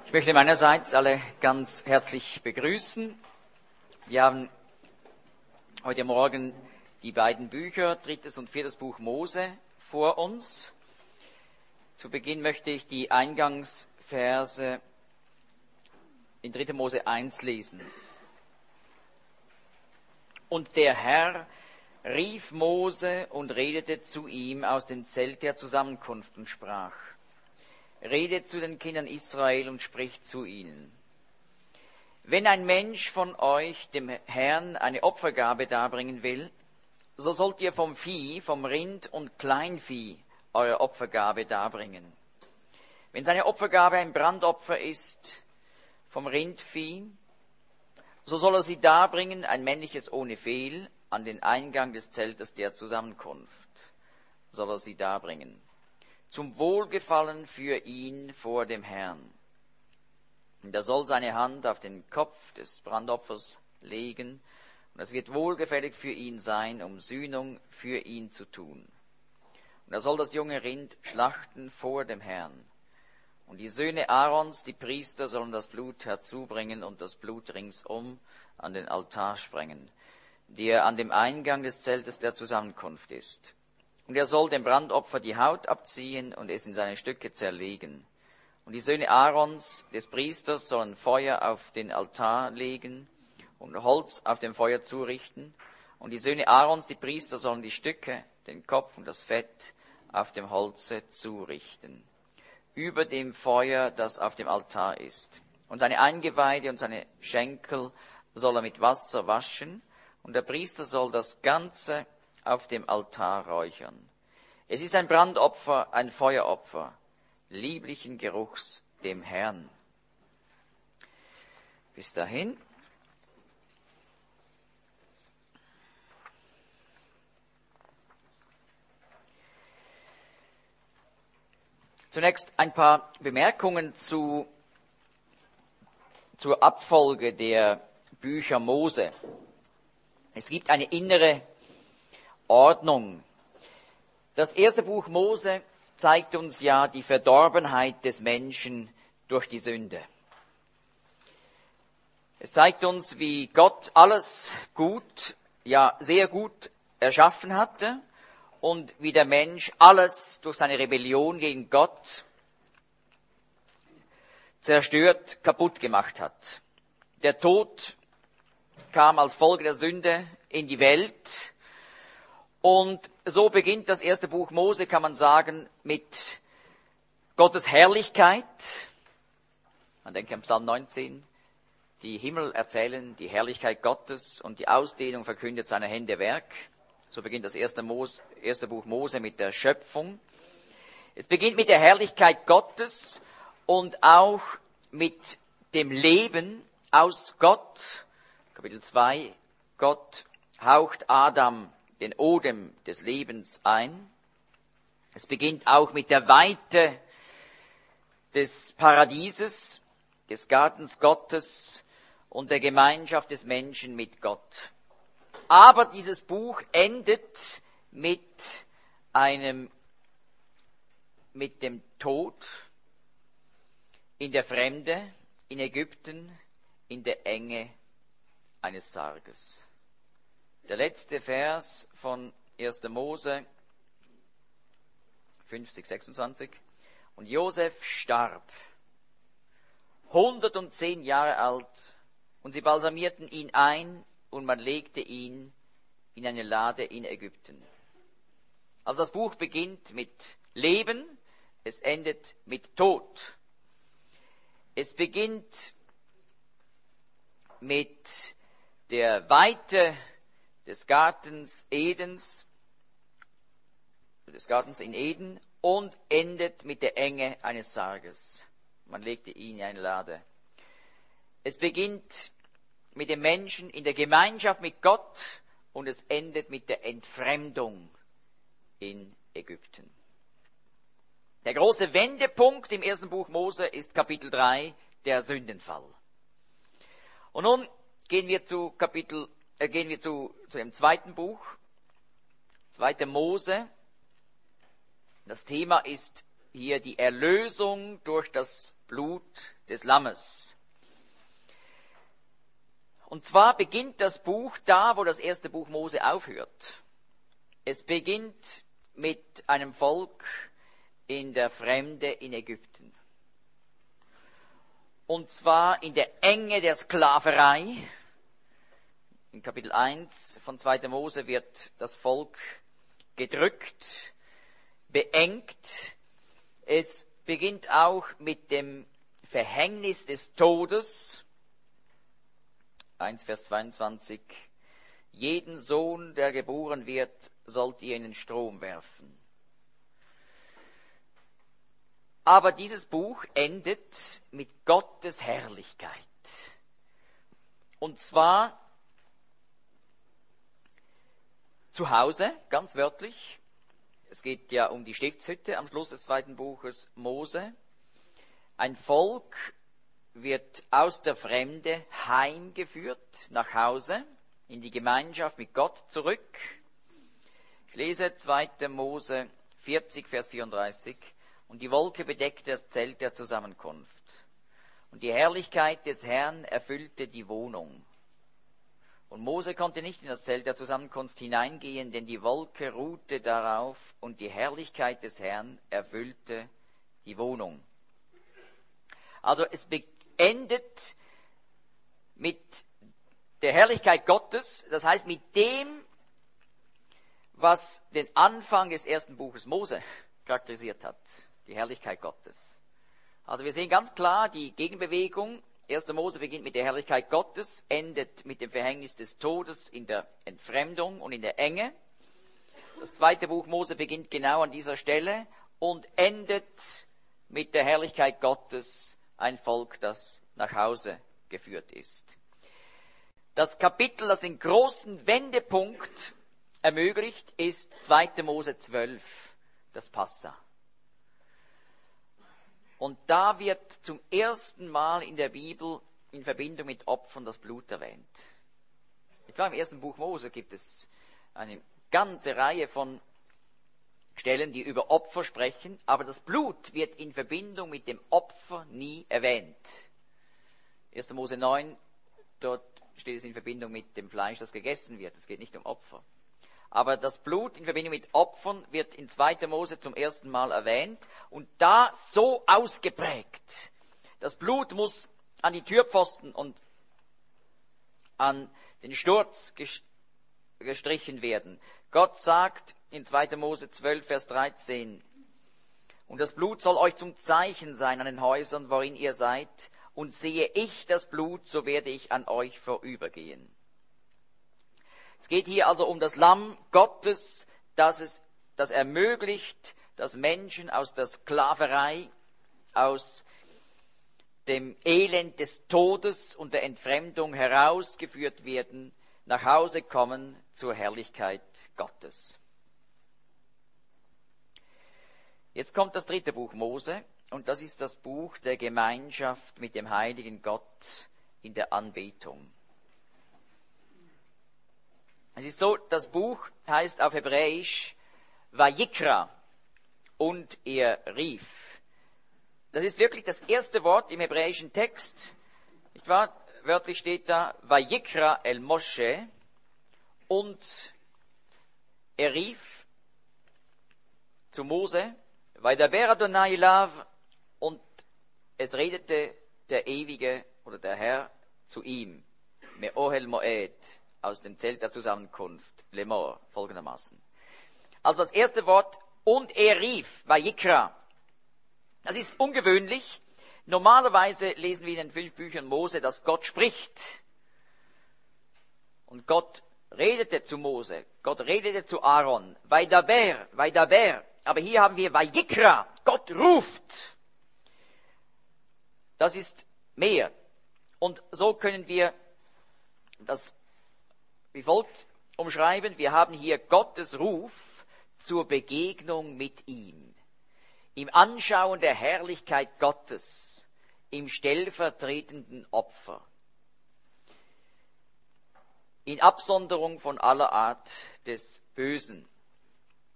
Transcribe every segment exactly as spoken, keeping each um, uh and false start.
Ich möchte meinerseits alle ganz herzlich begrüßen. Wir haben heute Morgen die beiden Bücher, drittes und viertes Buch Mose, vor uns. Zu Beginn möchte ich die Eingangsverse in dritter Mose eins lesen. Und der Herr rief Mose und redete zu ihm aus dem Zelt der Zusammenkunft und sprach: Redet zu den Kindern Israel und spricht zu ihnen. Wenn ein Mensch von euch dem Herrn eine Opfergabe darbringen will, so sollt ihr vom Vieh, vom Rind und Kleinvieh eure Opfergabe darbringen. Wenn seine Opfergabe ein Brandopfer ist vom Rindvieh, so soll er sie darbringen, ein männliches ohne Fehl, an den Eingang des Zeltes der Zusammenkunft soll er sie darbringen. Zum Wohlgefallen für ihn vor dem Herrn. Und er soll seine Hand auf den Kopf des Brandopfers legen, und es wird wohlgefällig für ihn sein, um Sühnung für ihn zu tun. Und er soll das junge Rind schlachten vor dem Herrn. Und die Söhne Aarons, die Priester, sollen das Blut herzubringen und das Blut ringsum an den Altar sprengen, der an dem Eingang des Zeltes der Zusammenkunft ist. Und er soll dem Brandopfer die Haut abziehen und es in seine Stücke zerlegen. Und die Söhne Aarons, des Priesters, sollen Feuer auf den Altar legen und Holz auf dem Feuer zurichten. Und die Söhne Aarons, die Priester, sollen die Stücke, den Kopf und das Fett auf dem Holze zurichten, über dem Feuer, das auf dem Altar ist. Und seine Eingeweide und seine Schenkel soll er mit Wasser waschen, und der Priester soll das Ganze auf dem Altar räuchern. Es ist ein Brandopfer, ein Feueropfer, lieblichen Geruchs dem Herrn. Bis dahin. Zunächst ein paar Bemerkungen zu, zur Abfolge der Bücher Mose. Es gibt eine innere Ordnung. Das erste Buch Mose zeigt uns ja die Verdorbenheit des Menschen durch die Sünde. Es zeigt uns, wie Gott alles gut, ja sehr gut erschaffen hatte und wie der Mensch alles durch seine Rebellion gegen Gott zerstört, kaputt gemacht hat. Der Tod kam als Folge der Sünde in die Welt. Und so beginnt das erste Buch Mose, kann man sagen, mit Gottes Herrlichkeit. Man denke an Psalm neunzehn. Die Himmel erzählen die Herrlichkeit Gottes und die Ausdehnung verkündet seiner Hände Werk. So beginnt das erste, Mose, erste Buch Mose mit der Schöpfung. Es beginnt mit der Herrlichkeit Gottes und auch mit dem Leben aus Gott. Kapitel zwei, Gott haucht Adam den Odem des Lebens ein. Es beginnt auch mit der Weite des Paradieses, des Gartens Gottes und der Gemeinschaft des Menschen mit Gott. Aber dieses Buch endet mit einem, mit dem Tod in der Fremde, in Ägypten, in der Enge eines Sarges. Der letzte Vers von erster Mose fünfzig, sechsundzwanzig. Und Josef starb, hundertzehn Jahre alt, und sie balsamierten ihn ein, und man legte ihn in eine Lade in Ägypten. Also das Buch beginnt mit Leben, es endet mit Tod. Es beginnt mit der Weite des Gartens Edens, des Gartens in Eden, und endet mit der Enge eines Sarges. Man legte ihn in eine Lade. Es beginnt mit dem Menschen in der Gemeinschaft mit Gott und es endet mit der Entfremdung in Ägypten. Der große Wendepunkt im ersten Buch Mose ist Kapitel drei, der Sündenfall. Und nun gehen wir zu Kapitel äh, gehen wir zu, zu dem zweiten Buch, zweite Mose. Das Thema ist hier die Erlösung durch das Blut des Lammes. Und zwar beginnt das Buch da, wo das erste Buch Mose aufhört. Es beginnt mit einem Volk in der Fremde in Ägypten. Und zwar in der Enge der Sklaverei. In Kapitel eins von zweiter Mose wird das Volk gedrückt, beengt. Es beginnt auch mit dem Verhängnis des Todes. eins Vers zweiundzwanzig. Jeden Sohn, der geboren wird, sollt ihr in den Strom werfen. Aber dieses Buch endet mit Gottes Herrlichkeit. Und zwar zu Hause, ganz wörtlich. Es geht ja um die Stiftshütte am Schluss des zweiten Buches Mose. Ein Volk wird aus der Fremde heimgeführt nach Hause, in die Gemeinschaft mit Gott zurück. Ich lese zweiter Mose vierzig, Vers vierunddreißig. Und die Wolke bedeckte das Zelt der Zusammenkunft. Und die Herrlichkeit des Herrn erfüllte die Wohnung. Und Mose konnte nicht in das Zelt der Zusammenkunft hineingehen, denn die Wolke ruhte darauf und die Herrlichkeit des Herrn erfüllte die Wohnung. Also es beendet mit der Herrlichkeit Gottes, das heißt mit dem, was den Anfang des ersten Buches Mose charakterisiert hat, die Herrlichkeit Gottes. Also wir sehen ganz klar die Gegenbewegung. erster Mose beginnt mit der Herrlichkeit Gottes, endet mit dem Verhängnis des Todes in der Entfremdung und in der Enge. Das zweite Buch Mose beginnt genau an dieser Stelle und endet mit der Herrlichkeit Gottes, ein Volk, das nach Hause geführt ist. Das Kapitel, das den großen Wendepunkt ermöglicht, ist zweiter Mose zwölf, das Passa. Und da wird zum ersten Mal in der Bibel in Verbindung mit Opfern das Blut erwähnt. Ich glaube, im ersten Buch Mose gibt es eine ganze Reihe von Stellen, die über Opfer sprechen, aber das Blut wird in Verbindung mit dem Opfer nie erwähnt. erster Mose neun, dort steht es in Verbindung mit dem Fleisch, das gegessen wird. Es geht nicht um Opfer. Aber das Blut in Verbindung mit Opfern wird in zweiter Mose zum ersten Mal erwähnt und da so ausgeprägt. Das Blut muss an die Türpfosten und an den Sturz gestrichen werden. Gott sagt in zweiter Mose zwölf, Vers dreizehn, und das Blut soll euch zum Zeichen sein an den Häusern, worin ihr seid, und sehe ich das Blut, so werde ich an euch vorübergehen. Es geht hier also um das Lamm Gottes, das es, das ermöglicht, dass Menschen aus der Sklaverei, aus dem Elend des Todes und der Entfremdung herausgeführt werden, nach Hause kommen zur Herrlichkeit Gottes. Jetzt kommt das dritte Buch Mose und das ist das Buch der Gemeinschaft mit dem heiligen Gott in der Anbetung. Es ist so, das Buch heißt auf Hebräisch Vayikra und er rief. Das ist wirklich das erste Wort im hebräischen Text. Nicht wahr? Wörtlich steht da Vayikra el Moshe und er rief zu Mose, Vaydaber Adonai elav, und es redete der Ewige oder der Herr zu ihm, Me'ohel Moed, aus dem Zelt der Zusammenkunft, Lemor, folgendermaßen. Also das erste Wort, und er rief, Vayikra. Das ist ungewöhnlich. Normalerweise lesen wir in den fünf Büchern Mose, dass Gott spricht. Und Gott redete zu Mose, Gott redete zu Aaron, Vaydaber, Vaydaber. Aber hier haben wir Vayikra, Gott ruft. Das ist mehr. Und so können wir das wie folgt umschreiben. Wir haben hier Gottes Ruf zur Begegnung mit ihm. Im Anschauen der Herrlichkeit Gottes, im stellvertretenden Opfer. In Absonderung von aller Art des Bösen.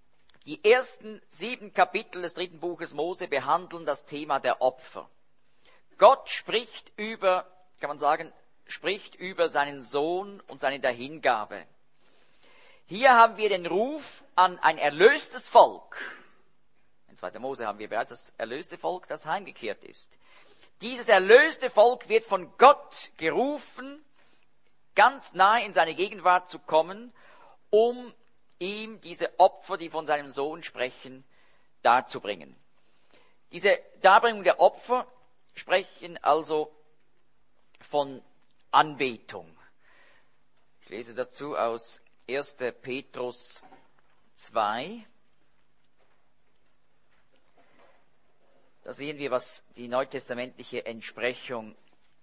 Die ersten sieben Kapitel des dritten Buches Mose behandeln das Thema der Opfer. Gott spricht über, kann man sagen, spricht über seinen Sohn und seine Dahingabe. Hier haben wir den Ruf an ein erlöstes Volk. In zweiter Mose haben wir bereits das erlöste Volk, das heimgekehrt ist. Dieses erlöste Volk wird von Gott gerufen, ganz nahe in seine Gegenwart zu kommen, um ihm diese Opfer, die von seinem Sohn sprechen, darzubringen. Diese Darbringung der Opfer sprechen also von Anbetung. Ich lese dazu aus erster Petrus zwei. Da sehen wir, was die neutestamentliche Entsprechung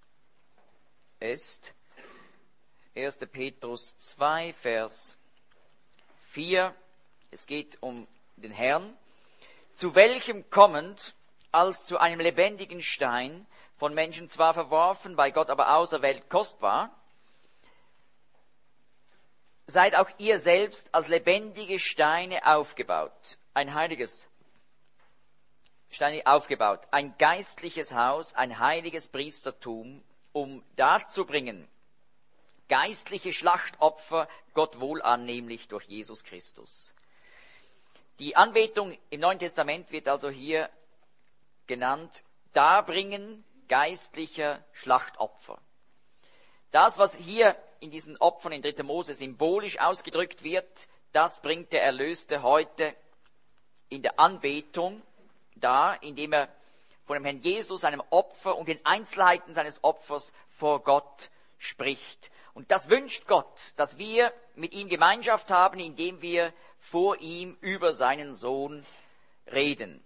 ist. erster Petrus zwei, Vers vier. Es geht um den Herrn. Zu welchem kommend, als zu einem lebendigen Stein, von Menschen zwar verworfen, bei Gott aber auserwählt kostbar, seid auch ihr selbst als lebendige Steine aufgebaut, ein heiliges Steine aufgebaut, ein geistliches Haus, ein heiliges Priestertum, um darzubringen, geistliche Schlachtopfer Gott wohlannehmlich durch Jesus Christus. Die Anbetung im Neuen Testament wird also hier genannt, Darbringen geistlicher Schlachtopfer. Das, was hier in diesen Opfern in dritter Mose symbolisch ausgedrückt wird, das bringt der Erlöste heute in der Anbetung dar, indem er von dem Herrn Jesus, seinem Opfer und den Einzelheiten seines Opfers vor Gott spricht. Und das wünscht Gott, dass wir mit ihm Gemeinschaft haben, indem wir vor ihm über seinen Sohn reden.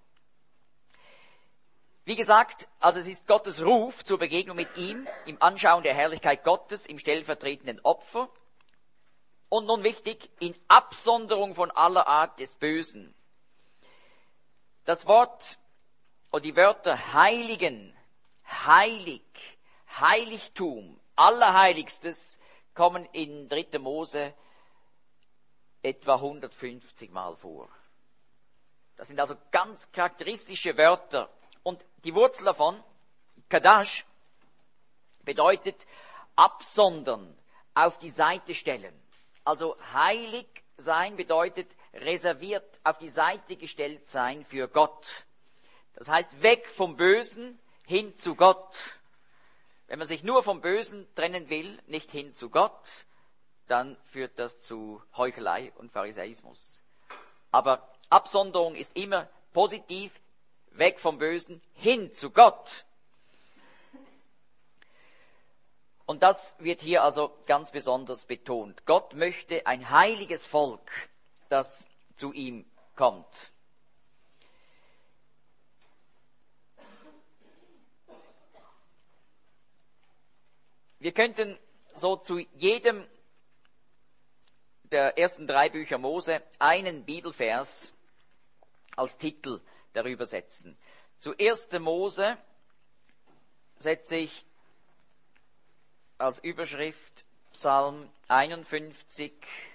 Wie gesagt, also es ist Gottes Ruf zur Begegnung mit ihm, im Anschauen der Herrlichkeit Gottes, im stellvertretenden Opfer. Und nun wichtig, in Absonderung von aller Art des Bösen. Das Wort und die Wörter Heiligen, Heilig, Heiligtum, Allerheiligstes kommen in dritter Mose etwa hundertfünfzig Mal vor. Das sind also ganz charakteristische Wörter. Und die Wurzel davon, Kadash, bedeutet absondern, auf die Seite stellen. Also heilig sein bedeutet reserviert, auf die Seite gestellt sein für Gott. Das heißt, weg vom Bösen hin zu Gott. Wenn man sich nur vom Bösen trennen will, nicht hin zu Gott, dann führt das zu Heuchelei und Pharisäismus. Aber Absonderung ist immer positiv, weg vom Bösen hin zu Gott. Und das wird hier also ganz besonders betont. Gott möchte ein heiliges Volk, das zu ihm kommt. Wir könnten so zu jedem der ersten drei Bücher Mose einen Bibelvers als Titel darüber setzen. Zu erster Mose setze ich als Überschrift Psalm einundfünfzig,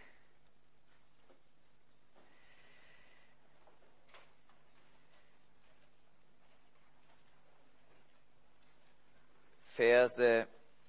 Verse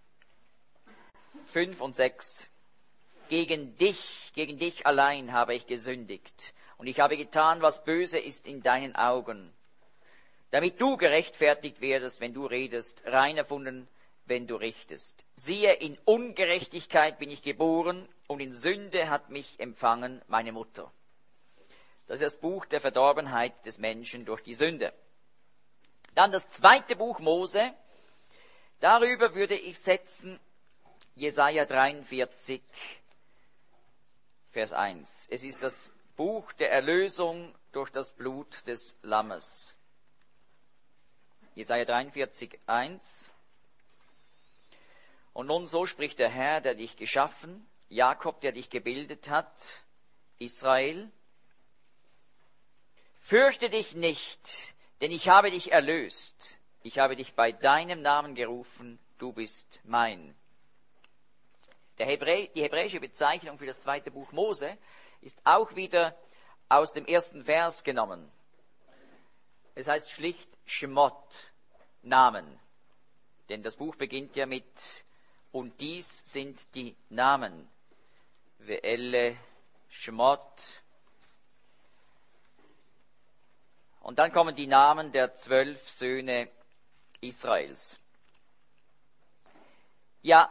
fünf und sechs. Gegen dich, gegen dich allein habe ich gesündigt, und ich habe getan, was böse ist in deinen Augen, damit du gerechtfertigt werdest, wenn du redest, rein erfunden, wenn du richtest. Siehe, in Ungerechtigkeit bin ich geboren, und in Sünde hat mich empfangen meine Mutter. Das ist das Buch der Verdorbenheit des Menschen durch die Sünde. Dann das zweite Buch Mose. Darüber würde ich setzen Jesaja dreiundvierzig, Vers eins. Es ist das Buch der Erlösung durch das Blut des Lammes. Jesaja dreiundvierzig, eins. Und nun so spricht der Herr, der dich geschaffen, Jakob, der dich gebildet hat, Israel. Fürchte dich nicht, denn ich habe dich erlöst. Ich habe dich bei deinem Namen gerufen, du bist mein. Der Hebrä- die hebräische Bezeichnung für das zweite Buch Mose ist auch wieder aus dem ersten Vers genommen. Es heißt schlicht Shemot. Namen. Denn das Buch beginnt ja mit, und dies sind die Namen. Ve'elle Shemot. Und dann kommen die Namen der zwölf Söhne Israels. Ja,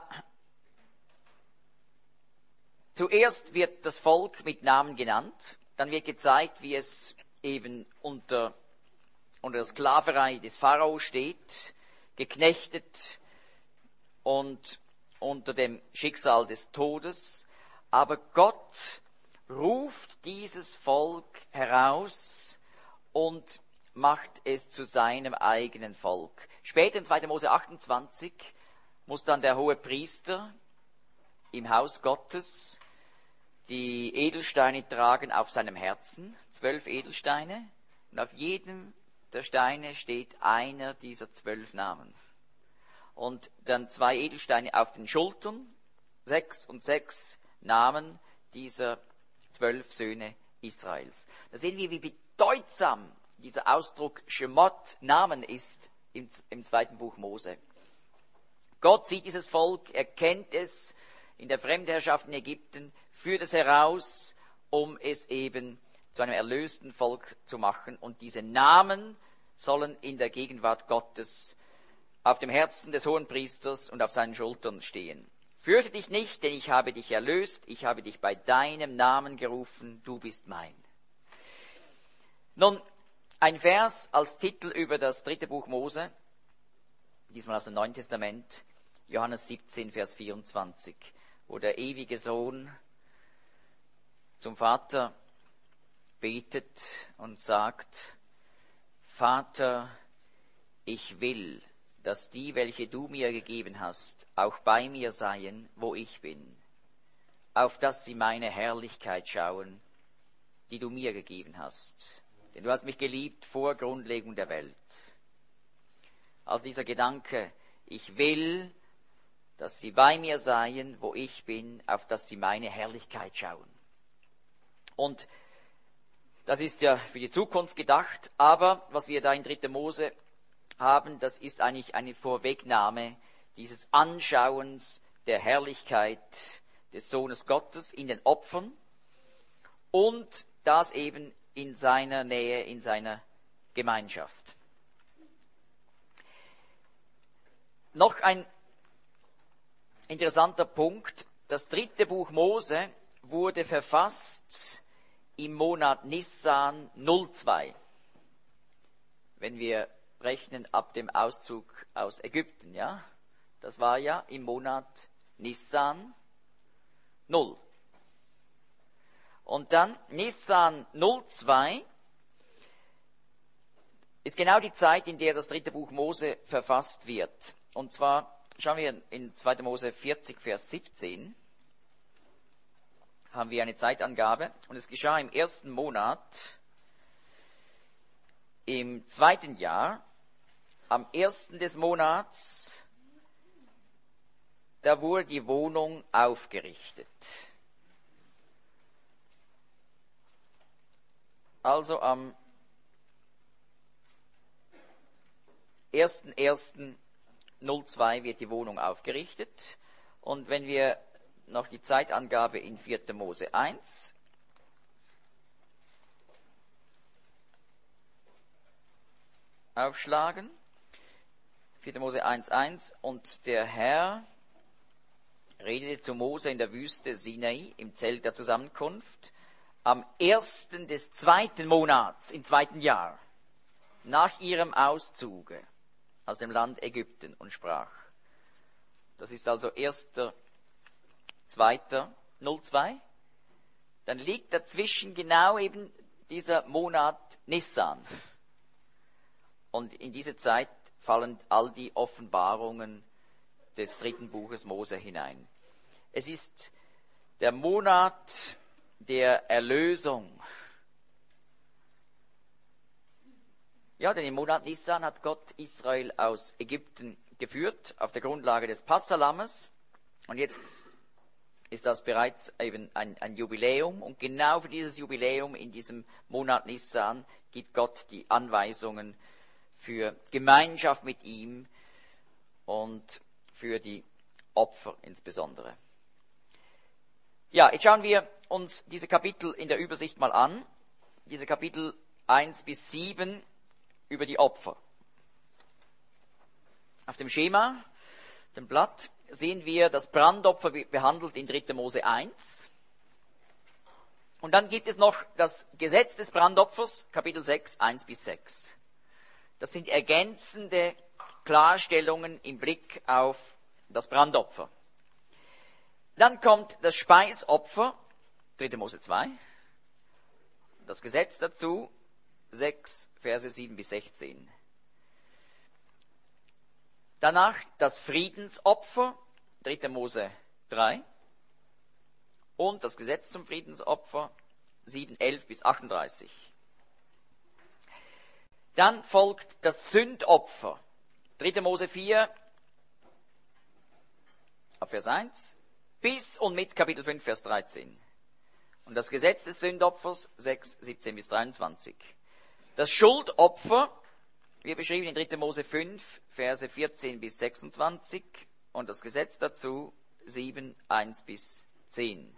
zuerst wird das Volk mit Namen genannt, dann wird gezeigt, wie es eben unter, unter der Sklaverei des Pharao steht, geknechtet und unter dem Schicksal des Todes. Aber Gott ruft dieses Volk heraus und macht es zu seinem eigenen Volk. Später in zweiter Mose achtundzwanzig muss dann der hohe Priester im Haus Gottes die Edelsteine tragen auf seinem Herzen, zwölf Edelsteine, und auf jedem der Steine steht einer dieser zwölf Namen. Und dann zwei Edelsteine auf den Schultern, sechs und sechs Namen dieser zwölf Söhne Israels. Da sehen wir, wie bedeutsam dieser Ausdruck Shemot, Namen, ist im, im zweiten Buch Mose. Gott sieht dieses Volk, er kennt es in der Fremdherrschaft in Ägypten, führt es heraus, um es eben zu einem erlösten Volk zu machen. Und diese Namen sollen in der Gegenwart Gottes auf dem Herzen des Hohenpriesters und auf seinen Schultern stehen. Fürchte dich nicht, denn ich habe dich erlöst, ich habe dich bei deinem Namen gerufen, du bist mein. Nun, ein Vers als Titel über das dritte Buch Mose, diesmal aus dem Neuen Testament, Johannes siebzehn, Vers vierundzwanzig, wo der ewige Sohn zum Vater betet und sagt, Vater, ich will, dass die, welche du mir gegeben hast, auch bei mir seien, wo ich bin, auf dass sie meine Herrlichkeit schauen, die du mir gegeben hast. Denn du hast mich geliebt vor Grundlegung der Welt. Also dieser Gedanke, ich will, dass sie bei mir seien, wo ich bin, auf dass sie meine Herrlichkeit schauen. Und das ist ja für die Zukunft gedacht, aber was wir da in dritter Mose haben, das ist eigentlich eine Vorwegnahme dieses Anschauens der Herrlichkeit des Sohnes Gottes in den Opfern und das eben in seiner Nähe, in seiner Gemeinschaft. Noch ein interessanter Punkt, das dritte Buch Mose wurde verfasst im Monat Nissan null zwei, wenn wir rechnen ab dem Auszug aus Ägypten, ja. Das war ja im Monat Nissan null. Und dann Nissan null zwei ist genau die Zeit, in der das dritte Buch Mose verfasst wird. Und zwar schauen wir in zweiter Mose vierzig, Vers siebzehn, haben wir eine Zeitangabe. Und es geschah im ersten Monat, im zweiten Jahr, am ersten des Monats, da wurde die Wohnung aufgerichtet. Also am ersten ersten null zwei wird die Wohnung aufgerichtet. Und wenn wir noch die Zeitangabe in vierter Mose eins aufschlagen, vierter Mose eins eins, und der Herr redete zu Mose in der Wüste Sinai im Zelt der Zusammenkunft am ersten des zweiten Monats im zweiten Jahr nach ihrem Auszuge aus dem Land Ägypten und sprach. Das ist also erster zweiter null zwei. Dann liegt dazwischen genau eben dieser Monat Nissan. Und in diese Zeit fallen all die Offenbarungen des dritten Buches Mose hinein. Es ist der Monat der Erlösung. Ja, denn im Monat Nissan hat Gott Israel aus Ägypten geführt, auf der Grundlage des Passalammes. Und jetzt ist das bereits eben ein, ein Jubiläum. Und genau für dieses Jubiläum in diesem Monat Nissan gibt Gott die Anweisungen für Gemeinschaft mit ihm und für die Opfer insbesondere. Ja, jetzt schauen wir uns diese Kapitel in der Übersicht mal an. Diese Kapitel eins bis sieben über die Opfer. Auf dem Schema, dem Blatt, sehen wir das Brandopfer behandelt in dritter Mose eins. Und dann gibt es noch das Gesetz des Brandopfers, Kapitel sechs, eins bis sechs. Das sind ergänzende Klarstellungen im Blick auf das Brandopfer. Dann kommt das Speisopfer, dritter Mose zwei. Das Gesetz dazu, sechs, Verse sieben bis sechzehn. Danach das Friedensopfer, dritter Mose drei. Und das Gesetz zum Friedensopfer, sieben, elf bis achtunddreißig. Dann folgt das Sündopfer, dritter Mose vier, ab Vers eins, bis und mit Kapitel fünf, Vers dreizehn. Und das Gesetz des Sündopfers, sechs, siebzehn bis dreiundzwanzig. Das Schuldopfer, wir beschrieben in dritter Mose fünf, Verse vierzehn bis sechsundzwanzig. Und das Gesetz dazu, sieben, eins bis zehn.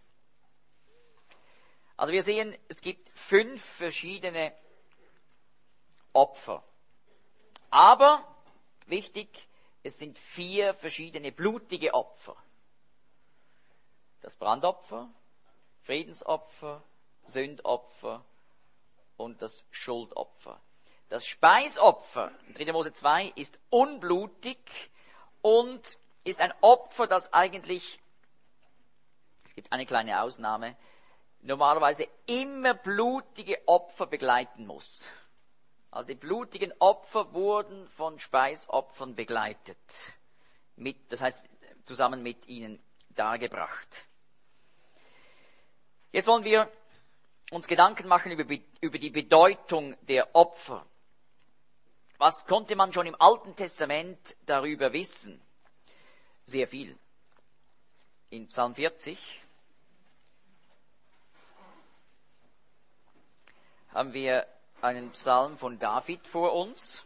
Also wir sehen, es gibt fünf verschiedene Opfer. Aber, wichtig, es sind vier verschiedene blutige Opfer. Das Brandopfer, Friedensopfer, Sündopfer und das Schuldopfer. Das Speisopfer, dritter Mose zwei, ist unblutig und ist ein Opfer, das eigentlich, es gibt eine kleine Ausnahme, normalerweise immer blutige Opfer begleiten muss. Also die blutigen Opfer wurden von Speisopfern begleitet. Mit, das heißt, zusammen mit ihnen dargebracht. Jetzt wollen wir uns Gedanken machen über, über die Bedeutung der Opfer. Was konnte man schon im Alten Testament darüber wissen? Sehr viel. In Psalm vierzig haben wir einen Psalm von David vor uns.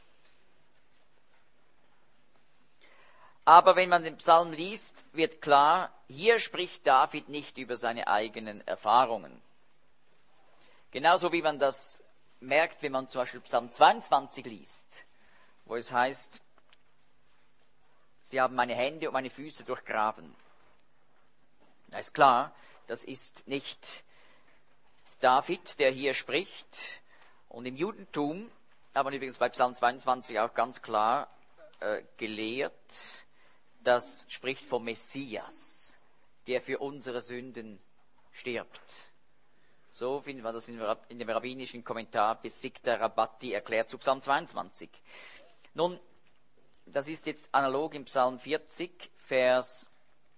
Aber wenn man den Psalm liest, wird klar, hier spricht David nicht über seine eigenen Erfahrungen. Genauso wie man das merkt, wenn man zum Beispiel Psalm zweiundzwanzig liest, wo es heißt, sie haben meine Hände und meine Füße durchgraben. Da ist klar, das ist nicht David, der hier spricht. Und im Judentum hat man übrigens bei Psalm zweiundzwanzig auch ganz klar äh, gelehrt, das spricht vom Messias, der für unsere Sünden stirbt. So finden wir das in dem rabbinischen Kommentar Besikta Rabbati erklärt zu Psalm zweiundzwanzig. Nun, das ist jetzt analog im Psalm vierzig, Vers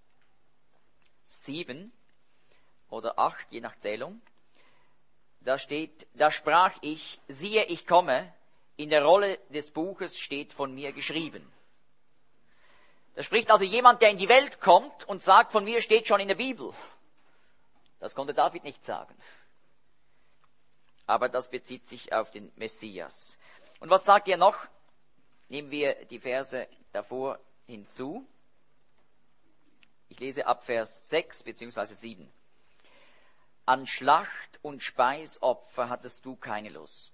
sieben oder acht, je nach Zählung. Da steht, da sprach ich, siehe, ich komme, in der Rolle des Buches steht von mir geschrieben. Da spricht also jemand, der in die Welt kommt und sagt, von mir steht schon in der Bibel. Das konnte David nicht sagen. Aber das bezieht sich auf den Messias. Und was sagt er noch? Nehmen wir die Verse davor hinzu. Ich lese ab Vers sechs bzw. sieben. An Schlacht und Speisopfer hattest du keine Lust.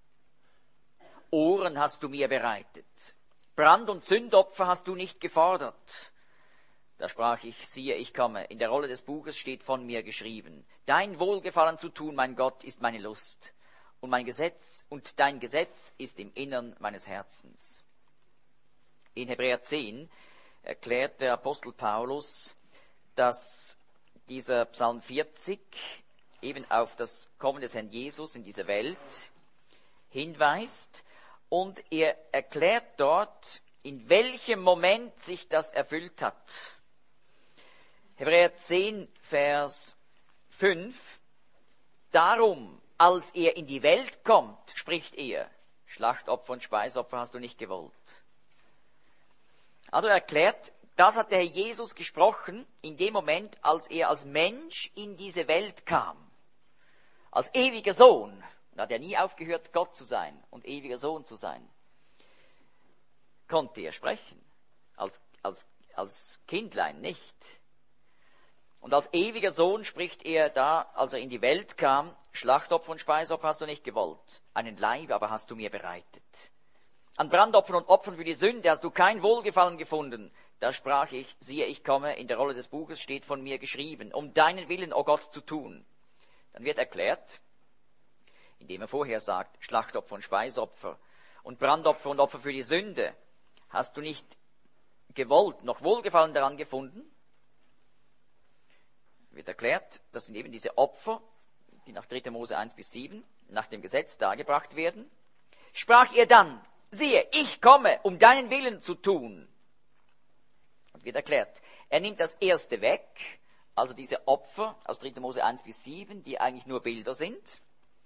Ohren hast du mir bereitet. Brand- und Sündopfer hast du nicht gefordert. Da sprach ich, siehe, ich komme. In der Rolle des Buches steht von mir geschrieben. Dein Wohlgefallen zu tun, mein Gott, ist meine Lust. Und mein Gesetz, und dein Gesetz ist im Innern meines Herzens. In Hebräer zehn erklärt der Apostel Paulus, dass dieser Psalm vierzig eben auf das Kommen des Herrn Jesus in diese Welt hinweist. Und er erklärt dort, in welchem Moment sich das erfüllt hat. Hebräer zehn, Vers fünf. Darum, als er in die Welt kommt, spricht er, Schlachtopfer und Speisopfer hast du nicht gewollt. Also er erklärt, das hat der Herr Jesus gesprochen in dem Moment, als er als Mensch in diese Welt kam. Als ewiger Sohn. Da hat er nie aufgehört, Gott zu sein und ewiger Sohn zu sein. konnte er sprechen. Als, als, als Kindlein nicht. Und als ewiger Sohn spricht er da, als er in die Welt kam, Schlachtopfer und Speisopfer hast du nicht gewollt, einen Leib aber hast du mir bereitet. An Brandopfern und Opfern für die Sünde hast du kein Wohlgefallen gefunden. Da sprach ich, siehe, ich komme, in der Rolle des Buches steht von mir geschrieben, um deinen Willen, o Gott, zu tun. Dann wird erklärt, indem er vorher sagt, Schlachtopfer und Speisopfer und Brandopfer und Opfer für die Sünde, hast du nicht gewollt, noch Wohlgefallen daran gefunden? Wird erklärt, das sind eben diese Opfer, die nach dritter Mose eins bis sieben, nach dem Gesetz dargebracht werden. Sprach er dann, siehe, ich komme, um deinen Willen zu tun. Und wird erklärt, er nimmt das erste weg, also diese Opfer aus dritter Mose eins bis sieben, die eigentlich nur Bilder sind,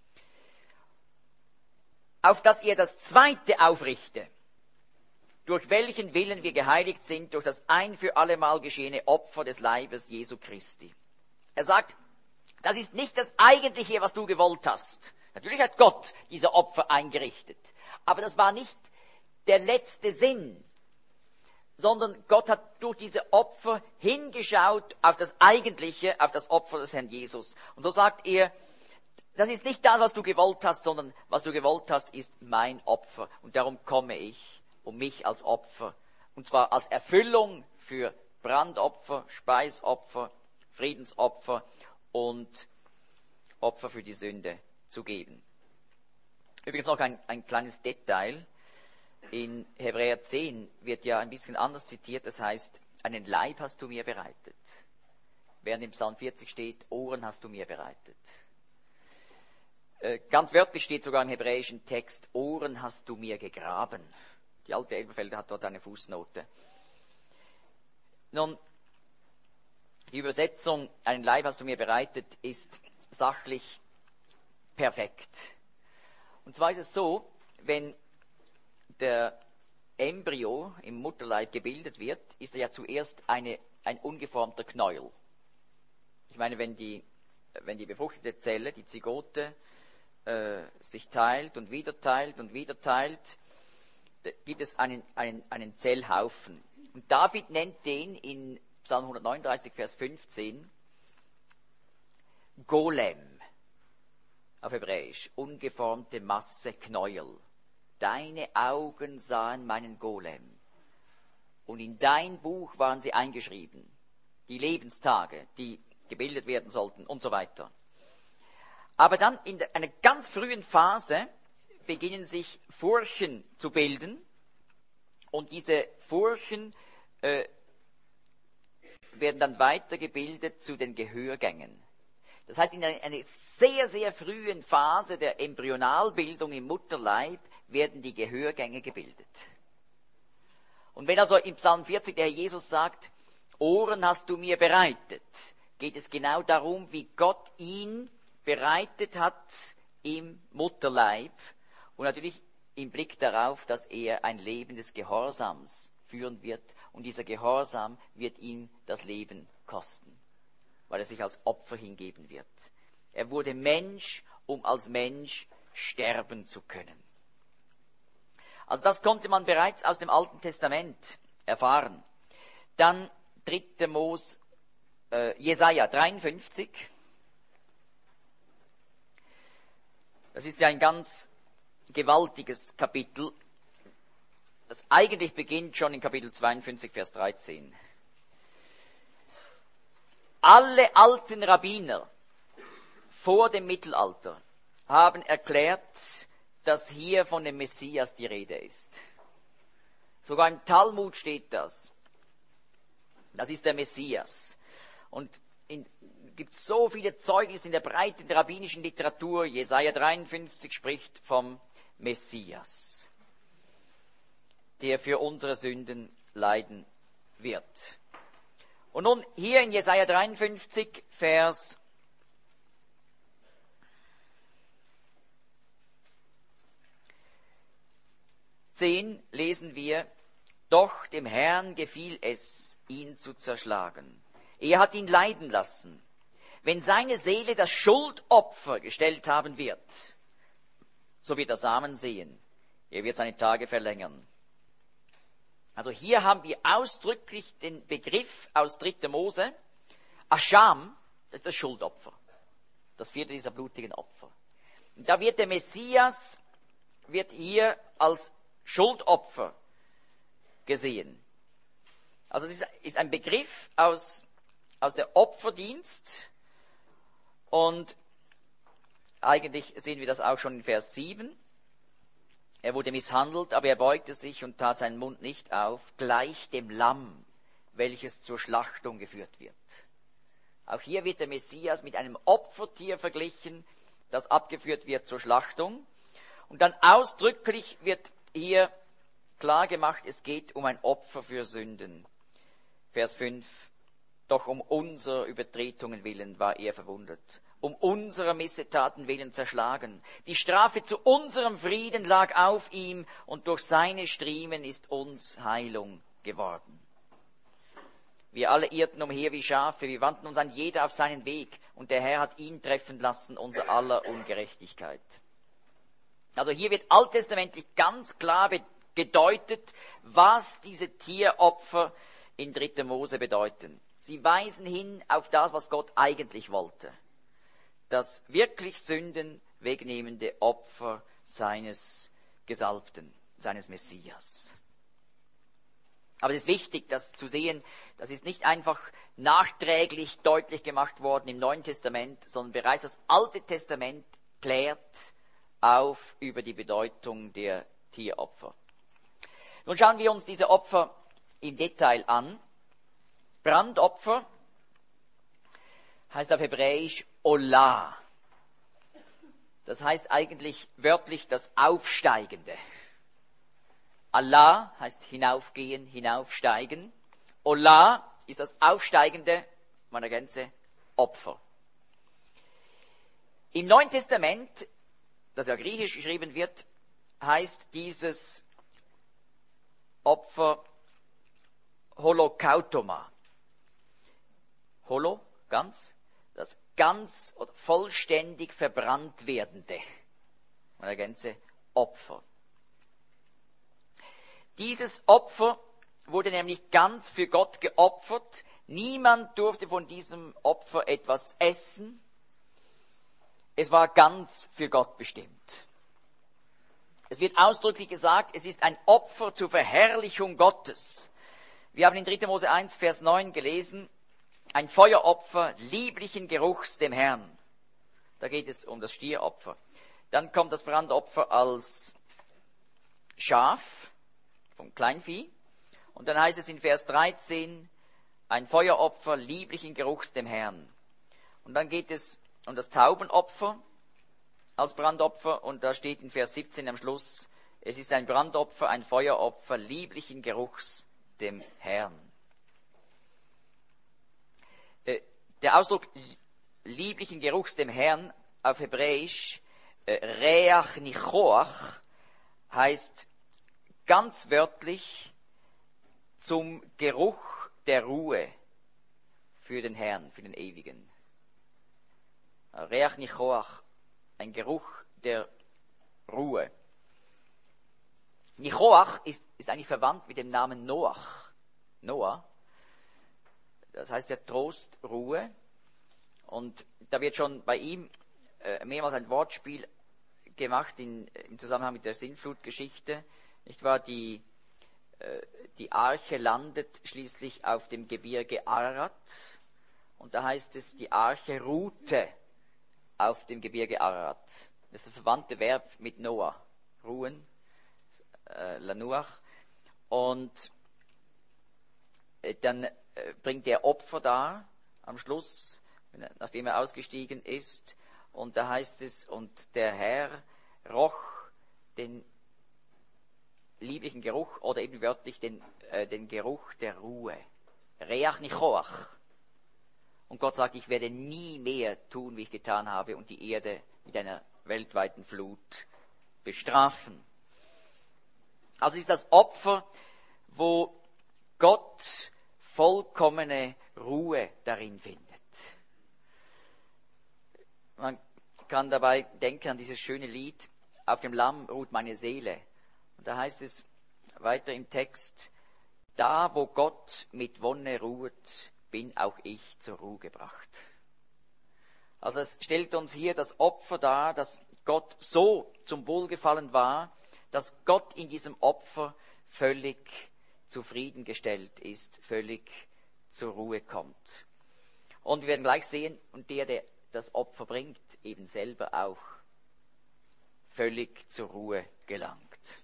auf dass er das zweite aufrichte, durch welchen Willen wir geheiligt sind, durch das ein für allemal geschehene Opfer des Leibes Jesu Christi. Er sagt, das ist nicht das Eigentliche, was du gewollt hast. Natürlich hat Gott diese Opfer eingerichtet, aber das war nicht der letzte Sinn, sondern Gott hat durch diese Opfer hingeschaut auf das Eigentliche, auf das Opfer des Herrn Jesus. Und so sagt er, das ist nicht das, was du gewollt hast, sondern was du gewollt hast, ist mein Opfer. Und darum komme ich, um mich als Opfer, und zwar als Erfüllung für Brandopfer, Speisopfer, Friedensopfer und Opfer für die Sünde zu geben. Übrigens noch ein, ein kleines Detail. In Hebräer zehn wird ja ein bisschen anders zitiert, das heißt, einen Leib hast du mir bereitet. Während im Psalm vierzig steht, Ohren hast du mir bereitet. Äh, ganz wörtlich steht sogar im hebräischen Text, Ohren hast du mir gegraben. Die alte Elberfelder hat dort eine Fußnote. Nun, die Übersetzung, einen Leib hast du mir bereitet, ist sachlich perfekt. Und zwar ist es so, wenn der Embryo im Mutterleib gebildet wird, ist er ja zuerst eine, ein ungeformter Knäuel. Ich meine, wenn die, wenn die befruchtete Zelle, die Zygote, äh, sich teilt und wieder teilt und wieder teilt, gibt es einen, einen, einen Zellhaufen. Und David nennt den in Psalm hundertneununddreißig, Vers fünfzehn, Golem, auf Hebräisch, ungeformte Masse, Knäuel. Deine Augen sahen meinen Golem. Und in dein Buch waren sie eingeschrieben. Die Lebenstage, die gebildet werden sollten und so weiter. Aber dann in der, einer ganz frühen Phase beginnen sich Furchen zu bilden. Und diese Furchen äh, werden dann weitergebildet zu den Gehörgängen. Das heißt, in einer, einer sehr, sehr frühen Phase der Embryonalbildung im Mutterleib werden die Gehörgänge gebildet. Und wenn also im Psalm vierzig der Herr Jesus sagt, Ohren hast du mir bereitet, geht es genau darum, wie Gott ihn bereitet hat im Mutterleib und natürlich im Blick darauf, dass er ein Leben des Gehorsams führen wird und dieser Gehorsam wird ihm das Leben kosten, weil er sich als Opfer hingeben wird. Er wurde Mensch, um als Mensch sterben zu können. Also das konnte man bereits aus dem Alten Testament erfahren. Dann dritter Mose, äh, Jesaja dreiundfünfzig. Das ist ja ein ganz gewaltiges Kapitel. Das eigentlich beginnt schon in Kapitel zweiundfünfzig, Vers dreizehn. Alle alten Rabbiner vor dem Mittelalter haben erklärt, dass hier von dem Messias die Rede ist. Sogar im Talmud steht das. Das ist der Messias. Und es gibt so viele Zeugnisse in der breiten rabbinischen Literatur. Jesaja dreiundfünfzig spricht vom Messias, der für unsere Sünden leiden wird. Und nun hier in Jesaja dreiundfünfzig, Vers zehn lesen wir, doch dem Herrn gefiel es, ihn zu zerschlagen. Er hat ihn leiden lassen. Wenn seine Seele das Schuldopfer gestellt haben wird, so wird er Samen sehen. Er wird seine Tage verlängern. Also hier haben wir ausdrücklich den Begriff aus dritter Mose, Ascham, das ist das Schuldopfer, das vierte dieser blutigen Opfer. Und da wird der Messias, wird hier als Schuldopfer gesehen. Also das ist ein Begriff aus, aus der Opferdienst, und eigentlich sehen wir das auch schon in Vers sieben. Er wurde misshandelt, aber er beugte sich und tat seinen Mund nicht auf, gleich dem Lamm, welches zur Schlachtung geführt wird. Auch hier wird der Messias mit einem Opfertier verglichen, das abgeführt wird zur Schlachtung. Und dann ausdrücklich wird hier klar gemacht, es geht um ein Opfer für Sünden. Vers fünf. Doch um unserer Übertretungen willen war er verwundet, um unserer Missetaten willen zerschlagen. Die Strafe zu unserem Frieden lag auf ihm, und durch seine Striemen ist uns Heilung geworden. Wir alle irrten umher wie Schafe, wir wandten uns an jeder auf seinen Weg, und der Herr hat ihn treffen lassen, unser aller Ungerechtigkeit. Also hier wird alttestamentlich ganz klar gedeutet, was diese Tieropfer in dritter Mose bedeuten. Sie weisen hin auf das, was Gott eigentlich wollte. Das wirklich Sünden wegnehmende Opfer seines Gesalbten, seines Messias. Aber es ist wichtig, das zu sehen, das ist nicht einfach nachträglich deutlich gemacht worden im Neuen Testament, sondern bereits das Alte Testament klärt auf über die Bedeutung der Tieropfer. Nun schauen wir uns diese Opfer im Detail an. Brandopfer heißt auf Hebräisch Olah. Das heißt eigentlich wörtlich das Aufsteigende. Allah heißt hinaufgehen, hinaufsteigen. Olah ist das aufsteigende, man ergänze, Opfer. Im Neuen Testament, das ja griechisch geschrieben wird, heißt dieses Opfer Holokautoma. Holo, ganz, das ganz oder vollständig verbrannt werdende, man ergänze, Opfer. Dieses Opfer wurde nämlich ganz für Gott geopfert. Niemand durfte von diesem Opfer etwas essen. Es war ganz für Gott bestimmt. Es wird ausdrücklich gesagt, es ist ein Opfer zur Verherrlichung Gottes. Wir haben in dritter Mose eins, Vers neun gelesen, ein Feueropfer lieblichen Geruchs dem Herrn. Da geht es um das Stieropfer. Dann kommt das Brandopfer als Schaf vom Kleinvieh. Und dann heißt es in Vers dreizehn, ein Feueropfer lieblichen Geruchs dem Herrn. Und dann geht es um das Taubenopfer als Brandopfer. Und da steht in Vers siebzehn am Schluss, es ist ein Brandopfer, ein Feueropfer lieblichen Geruchs dem Herrn. Der Ausdruck lieblichen Geruchs dem Herrn auf Hebräisch, Reach Nichoach, heißt ganz wörtlich zum Geruch der Ruhe für den Herrn, für den Ewigen. Reach Nichoach, ein Geruch der Ruhe. Nichoach ist, ist eigentlich verwandt mit dem Namen Noach. Noah. Das heißt ja Trost, Ruhe. Und da wird schon bei ihm äh, mehrmals ein Wortspiel gemacht in, im Zusammenhang mit der Sintflutgeschichte. Nicht wahr? Die, äh, die Arche landet schließlich auf dem Gebirge Ararat. Und da heißt es, die Arche ruhte auf dem Gebirge Ararat. Das ist das verwandte Verb mit Noah. Ruhen, äh, Lanuach. Und äh, dann äh, bringt er Opfer dar am Schluss, nachdem er ausgestiegen ist. Und da heißt es, und der Herr roch den lieblichen Geruch oder eben wörtlich den, äh, den Geruch der Ruhe. Reach Nichoach. Und Gott sagt, ich werde nie mehr tun, wie ich getan habe, und die Erde mit einer weltweiten Flut bestrafen. Also ist das Opfer, wo Gott vollkommene Ruhe darin findet. Man kann dabei denken an dieses schöne Lied, auf dem Lamm ruht meine Seele. Und da heißt es weiter im Text, Da, wo Gott mit Wonne ruht, bin auch ich zur Ruhe gebracht. Also es stellt uns hier das Opfer dar, dass Gott so zum Wohlgefallen war, dass Gott in diesem Opfer völlig zufriedengestellt ist, völlig zur Ruhe kommt. Und wir werden gleich sehen, und der, der das Opfer bringt, eben selber auch völlig zur Ruhe gelangt.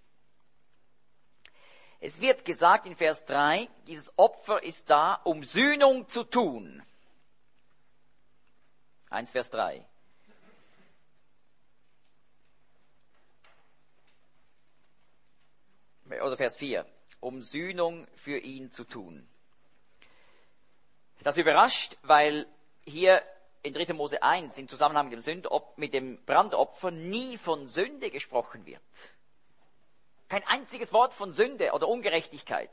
Es wird gesagt in Vers drei, dieses Opfer ist da, um Sühnung zu tun. eins Vers drei. Oder Vers vier. Um Sühnung für ihn zu tun. Das überrascht, weil hier in dritter Mose eins im Zusammenhang mit dem, Sündop- mit dem Brandopfer nie von Sünde gesprochen wird. Kein einziges Wort von Sünde oder Ungerechtigkeit.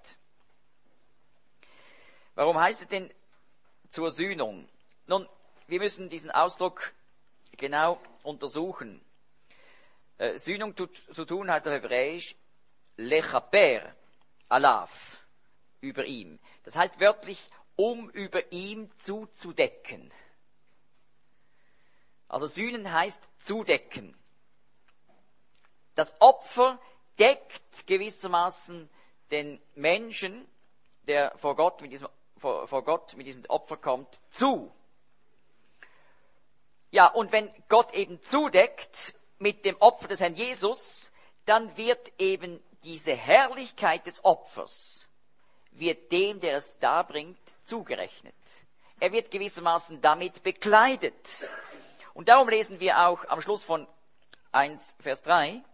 Warum heißt es denn zur Sühnung? Nun, wir müssen diesen Ausdruck genau untersuchen. Äh, Sühnung tut, zu tun heißt auf Hebräisch lechaper, alaf, über ihm. Das heißt wörtlich, um über ihm zuzudecken. Also Sühnen heißt zudecken. Das Opfer deckt gewissermaßen den Menschen, der vor Gott mit diesem, vor, vor Gott mit diesem Opfer kommt, zu. Ja, und wenn Gott eben zudeckt mit dem Opfer des Herrn Jesus, dann wird eben diese Herrlichkeit des Opfers, wird dem, der es darbringt, zugerechnet. Er wird gewissermaßen damit bekleidet. Und darum lesen wir auch am Schluss von eins Vers drei,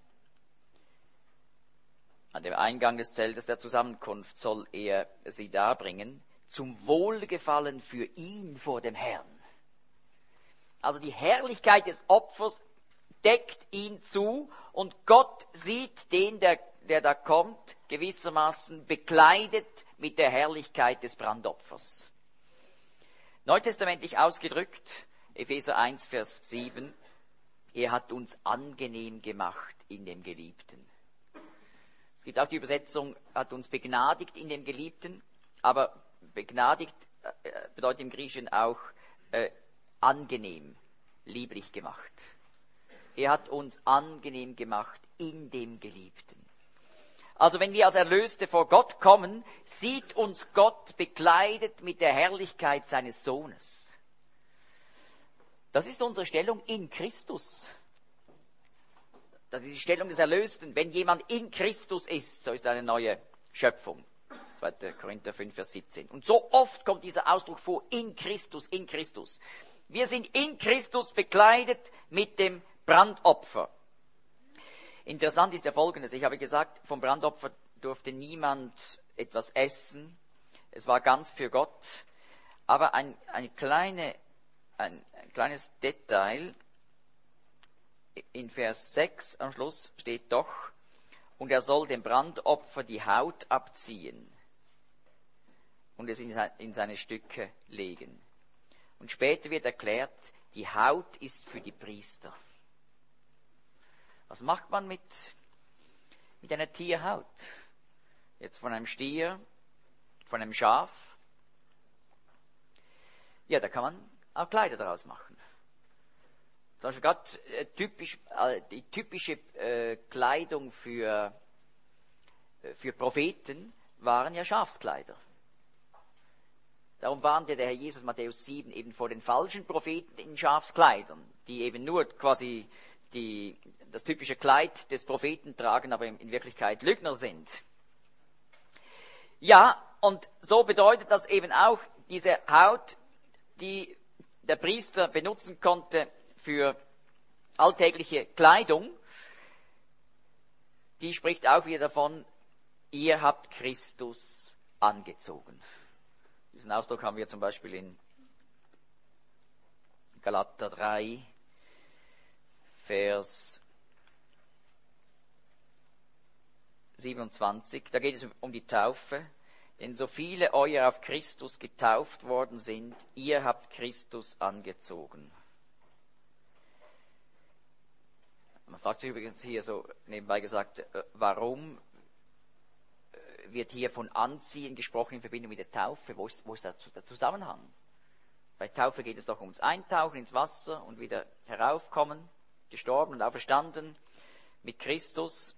an dem Eingang des Zeltes der Zusammenkunft soll er sie darbringen, zum Wohlgefallen für ihn vor dem Herrn. Also die Herrlichkeit des Opfers deckt ihn zu und Gott sieht den, der, der da kommt, gewissermaßen bekleidet mit der Herrlichkeit des Brandopfers. Neutestamentlich ausgedrückt, Epheser eins, Vers sieben, er hat uns angenehm gemacht in dem Geliebten. Es gibt auch die Übersetzung, hat uns begnadigt in dem Geliebten, aber begnadigt äh, bedeutet im Griechischen auch äh, angenehm, lieblich gemacht. Er hat uns angenehm gemacht in dem Geliebten. Also wenn wir als Erlöste vor Gott kommen, sieht uns Gott bekleidet mit der Herrlichkeit seines Sohnes. Das ist unsere Stellung in Christus. Das ist die Stellung des Erlösten. Wenn jemand in Christus ist, so ist er eine neue Schöpfung. zweiter Korinther fünf, Vers siebzehn. Und so oft kommt dieser Ausdruck vor, in Christus, in Christus. Wir sind in Christus bekleidet mit dem Brandopfer. Interessant ist ja Folgendes. Ich habe gesagt, vom Brandopfer durfte niemand etwas essen. Es war ganz für Gott. Aber ein, eine kleine, ein, ein kleines Detail. In Vers sechs am Schluss steht doch, und er soll dem Brandopfer die Haut abziehen und es in seine Stücke legen. Und später wird erklärt, die Haut ist für die Priester. Was macht man mit, mit einer Tierhaut? Jetzt von einem Stier, von einem Schaf? Ja, da kann man auch Kleider daraus machen. Zum Beispiel gerade äh, typisch, äh, die typische äh, Kleidung für, äh, für Propheten waren ja Schafskleider. Darum warnte der Herr Jesus Matthäus sieben eben vor den falschen Propheten in Schafskleidern, die eben nur quasi die, das typische Kleid des Propheten tragen, aber in Wirklichkeit Lügner sind. Ja, und so bedeutet das eben auch, diese Haut, die der Priester benutzen konnte für alltägliche Kleidung, die spricht auch wieder davon, ihr habt Christus angezogen. Diesen Ausdruck haben wir zum Beispiel in Galater drei, Vers siebenundzwanzig. Da geht es um die Taufe. Denn so viele euer auf Christus getauft worden sind, ihr habt Christus angezogen. Man fragt sich übrigens hier so nebenbei gesagt, warum wird hier von Anziehen gesprochen in Verbindung mit der Taufe. Wo ist, wo ist der, der Zusammenhang? Bei Taufe geht es doch ums Eintauchen ins Wasser und wieder heraufkommen, gestorben und auferstanden mit Christus.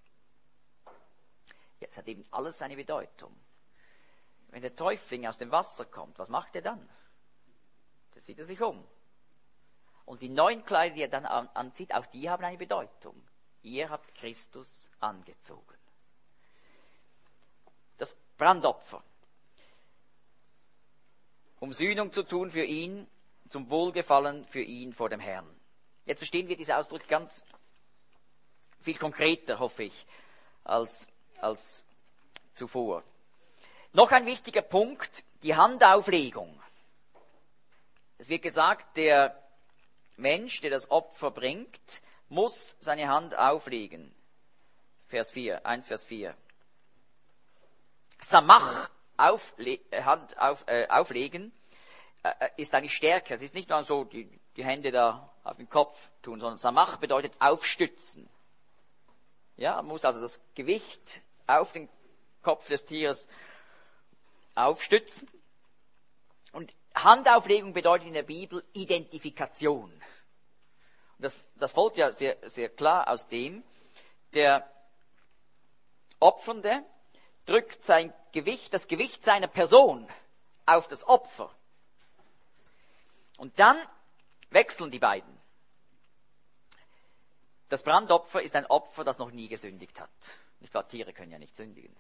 Jetzt hat eben alles seine Bedeutung. Wenn der Täufling aus dem Wasser kommt, was macht er dann? Da sieht er sich um. Und die neuen Kleider, die er dann anzieht, auch die haben eine Bedeutung. Ihr habt Christus angezogen. Das Brandopfer. Um Sühnung zu tun für ihn, zum Wohlgefallen für ihn vor dem Herrn. Jetzt verstehen wir diesen Ausdruck ganz viel konkreter, hoffe ich, als, als zuvor. Noch ein wichtiger Punkt, die Handauflegung. Es wird gesagt, der Mensch, der das Opfer bringt, muss seine Hand auflegen. Vers vier, eins Vers vier. Samach, aufle- Hand auf, äh, auflegen, äh, ist eigentlich stärker. Es ist nicht nur so, die, die Hände da auf den Kopf tun, sondern Samach bedeutet aufstützen. Ja, man muss also das Gewicht auf den Kopf des Tieres aufstützen. Und Handauflegung bedeutet in der Bibel Identifikation. Und das, das folgt ja sehr, sehr klar aus dem, der Opfernde drückt sein Gewicht, das Gewicht seiner Person auf das Opfer. Und dann wechseln die beiden. Das Brandopfer ist ein Opfer, das noch nie gesündigt hat. Nicht wahr? Tiere können ja nicht sündigen.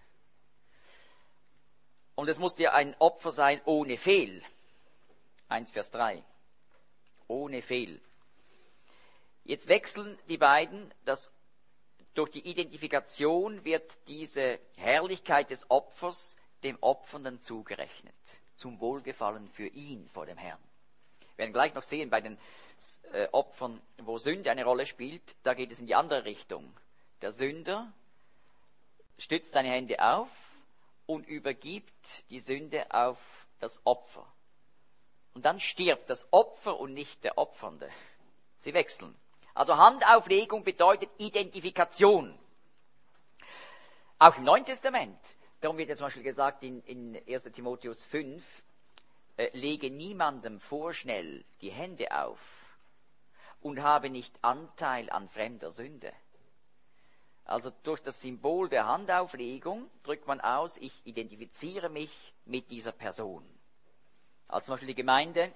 Und es muss ja ein Opfer sein ohne Fehl. eins Vers drei. Ohne Fehl. Jetzt wechseln die beiden, das, durch die Identifikation wird diese Herrlichkeit des Opfers dem Opfernden zugerechnet. Zum Wohlgefallen für ihn vor dem Herrn. Wir werden gleich noch sehen, bei den äh, Opfern, wo Sünde eine Rolle spielt, da geht es in die andere Richtung. Der Sünder stützt seine Hände auf und übergibt die Sünde auf das Opfer. Und dann stirbt das Opfer und nicht der Opfernde. Sie wechseln. Also Handauflegung bedeutet Identifikation. Auch im Neuen Testament. Darum wird ja zum Beispiel gesagt in, in erster Timotheus fünf, äh, lege niemandem vorschnell die Hände auf und habe nicht Anteil an fremder Sünde. Also durch das Symbol der Handauflegung drückt man aus, ich identifiziere mich mit dieser Person. Also zum Beispiel die Gemeinde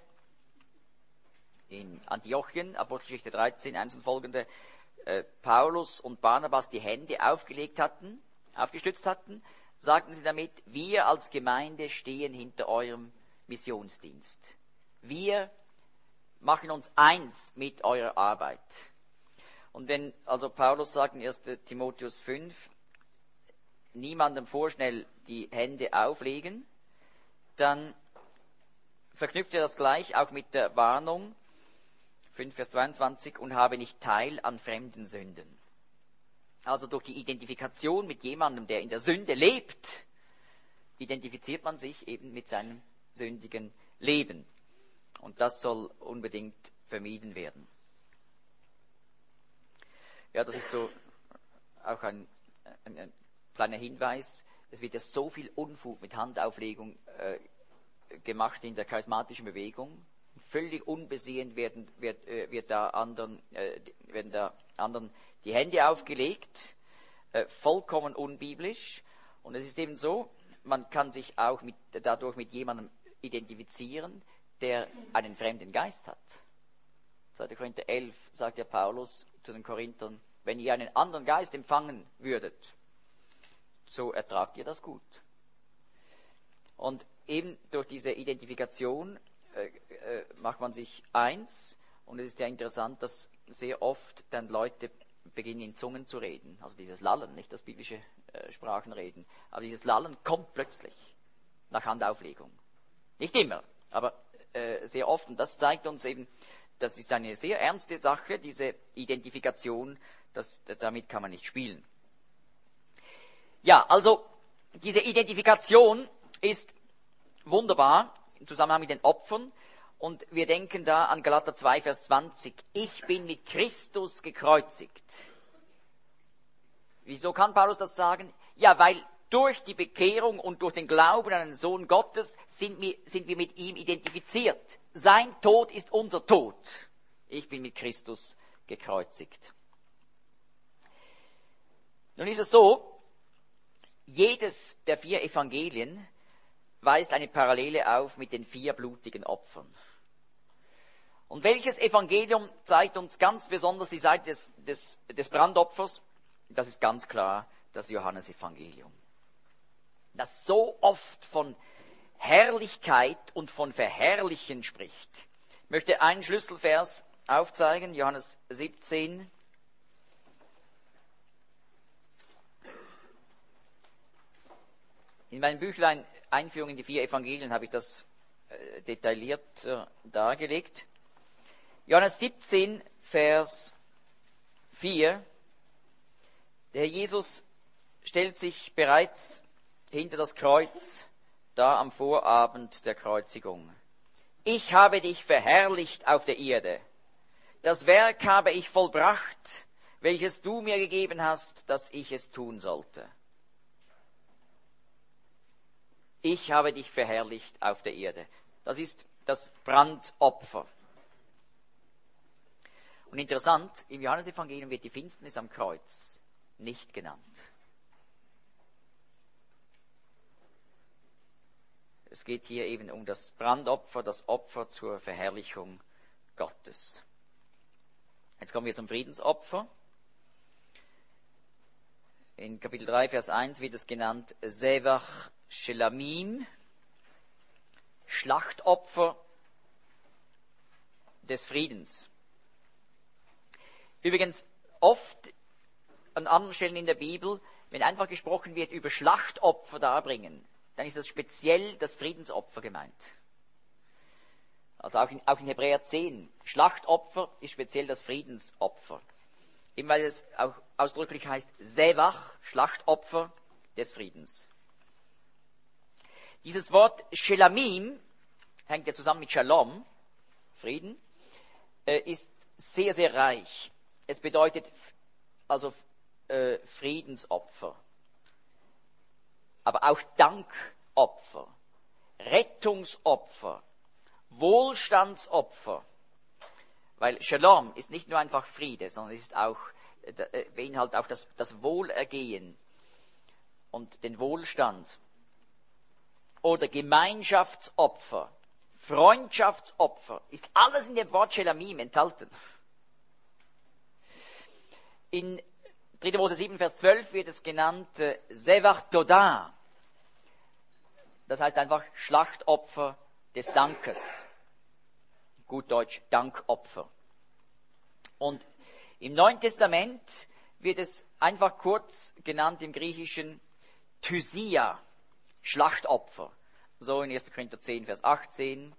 in Antiochien, Apostelgeschichte dreizehn, eins und folgende, äh, Paulus und Barnabas die Hände aufgelegt hatten, aufgestützt hatten, sagten sie damit, wir als Gemeinde stehen hinter eurem Missionsdienst. Wir machen uns eins mit eurer Arbeit. Und wenn also Paulus sagt in erster Timotheus fünf, niemandem vorschnell die Hände auflegen, dann verknüpft er das gleich auch mit der Warnung, fünf Vers zweiundzwanzig, und habe nicht Teil an fremden Sünden. Also durch die Identifikation mit jemandem, der in der Sünde lebt, identifiziert man sich eben mit seinem sündigen Leben. Und das soll unbedingt vermieden werden. Ja, das ist so auch ein, ein, ein kleiner Hinweis. Es wird ja so viel Unfug mit Handauflegung äh, gemacht in der charismatischen Bewegung. Völlig unbesehen werden, wird, äh, wird da anderen, äh, werden da anderen die Hände aufgelegt, äh, vollkommen unbiblisch. Und es ist eben so, man kann sich auch mit, dadurch mit jemandem identifizieren, der einen fremden Geist hat. zweiter Korinther elf sagt ja Paulus zu den Korinthern, wenn ihr einen anderen Geist empfangen würdet, so ertragt ihr das gut. Und eben durch diese Identifikation äh, äh, macht man sich eins. Und es ist ja interessant, dass sehr oft dann Leute beginnen in Zungen zu reden. Also dieses Lallen, nicht das biblische äh, Sprachenreden. Aber dieses Lallen kommt plötzlich nach Handauflegung. Nicht immer, aber äh, sehr oft. Und das zeigt uns eben, das ist eine sehr ernste Sache, diese Identifikation, das, damit kann man nicht spielen. Ja, also diese Identifikation ist wunderbar im Zusammenhang mit den Opfern. Und wir denken da an Galater zwei, Vers zwanzig. Ich bin mit Christus gekreuzigt. Wieso kann Paulus das sagen? Ja, weil durch die Bekehrung und durch den Glauben an den Sohn Gottes sind wir, sind wir mit ihm identifiziert. Sein Tod ist unser Tod. Ich bin mit Christus gekreuzigt. Nun ist es so, jedes der vier Evangelien weist eine Parallele auf mit den vier blutigen Opfern. Und welches Evangelium zeigt uns ganz besonders die Seite des, des, des Brandopfers? Das ist ganz klar das Johannesevangelium, das so oft von Herrlichkeit und von Verherrlichen spricht. Ich möchte einen Schlüsselvers aufzeigen, Johannes siebzehn. In meinem Büchlein Einführung in die vier Evangelien habe ich das äh, detailliert äh, dargelegt. Johannes siebzehn, Vers vier. Der Herr Jesus stellt sich bereits hinter das Kreuz, da am Vorabend der Kreuzigung. Ich habe dich verherrlicht auf der Erde. Das Werk habe ich vollbracht, welches du mir gegeben hast, dass ich es tun sollte. Ich habe dich verherrlicht auf der Erde. Das ist das Brandopfer. Und interessant, im Johannesevangelium wird die Finsternis am Kreuz nicht genannt. Es geht hier eben um das Brandopfer, das Opfer zur Verherrlichung Gottes. Jetzt kommen wir zum Friedensopfer. In Kapitel drei, Vers eins wird es genannt Zevach Shelamim, Schlachtopfer des Friedens. Übrigens, oft an anderen Stellen in der Bibel, wenn einfach gesprochen wird über Schlachtopfer darbringen, dann ist das speziell das Friedensopfer gemeint. Also auch in, auch in Hebräer zehn, Schlachtopfer ist speziell das Friedensopfer. Eben weil es auch ausdrücklich heißt, Zevach, Schlachtopfer des Friedens. Dieses Wort Shelamim, hängt ja zusammen mit Shalom, Frieden, äh, ist sehr, sehr reich. Es bedeutet also äh, Friedensopfer, aber auch Dankopfer, Rettungsopfer, Wohlstandsopfer. Weil Shalom ist nicht nur einfach Friede, sondern es ist auch, äh, beinhaltet auch das, das Wohlergehen und den Wohlstand. Oder Gemeinschaftsopfer, Freundschaftsopfer, ist alles in dem Wort Shelamim enthalten. In dritter Mose sieben, Vers zwölf wird es genannt äh, Zevach Todah. Das heißt einfach Schlachtopfer des Dankes. Gut Deutsch, Dankopfer. Und im Neuen Testament wird es einfach kurz genannt im Griechischen Thysia, Schlachtopfer. So in erster Korinther zehn, Vers achtzehn.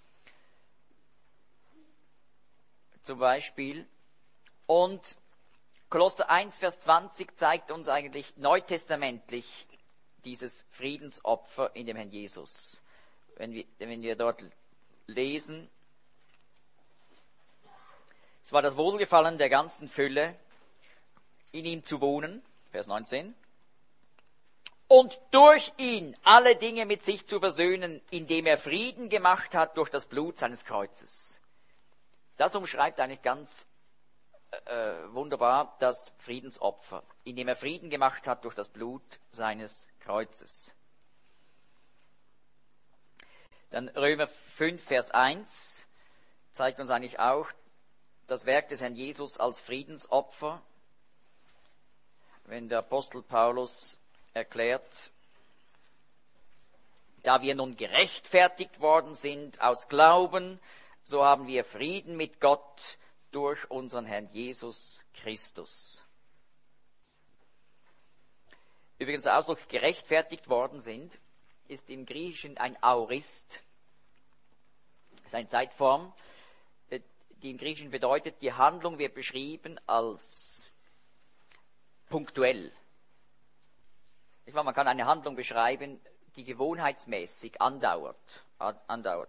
Zum Beispiel. Und Kolosser eins, Vers zwanzig zeigt uns eigentlich neutestamentlich dieses Friedensopfer in dem Herrn Jesus. Wenn wir, wenn wir dort lesen, es war das Wohlgefallen der ganzen Fülle, in ihm zu wohnen, Vers neunzehn, und durch ihn alle Dinge mit sich zu versöhnen, indem er Frieden gemacht hat durch das Blut seines Kreuzes. Das umschreibt eigentlich ganz äh, wunderbar das Friedensopfer, indem er Frieden gemacht hat durch das Blut seines Kreuzes. Dann Römer fünf, Vers eins zeigt uns eigentlich auch das Werk des Herrn Jesus als Friedensopfer. Wenn der Apostel Paulus erklärt, da wir nun gerechtfertigt worden sind aus Glauben, so haben wir Frieden mit Gott durch unseren Herrn Jesus Christus. Übrigens, der Ausdruck gerechtfertigt worden sind, ist im Griechischen ein Aorist. Das ist eine Zeitform, die im Griechischen bedeutet, die Handlung wird beschrieben als punktuell. Man kann eine Handlung beschreiben, die gewohnheitsmäßig andauert. andauert.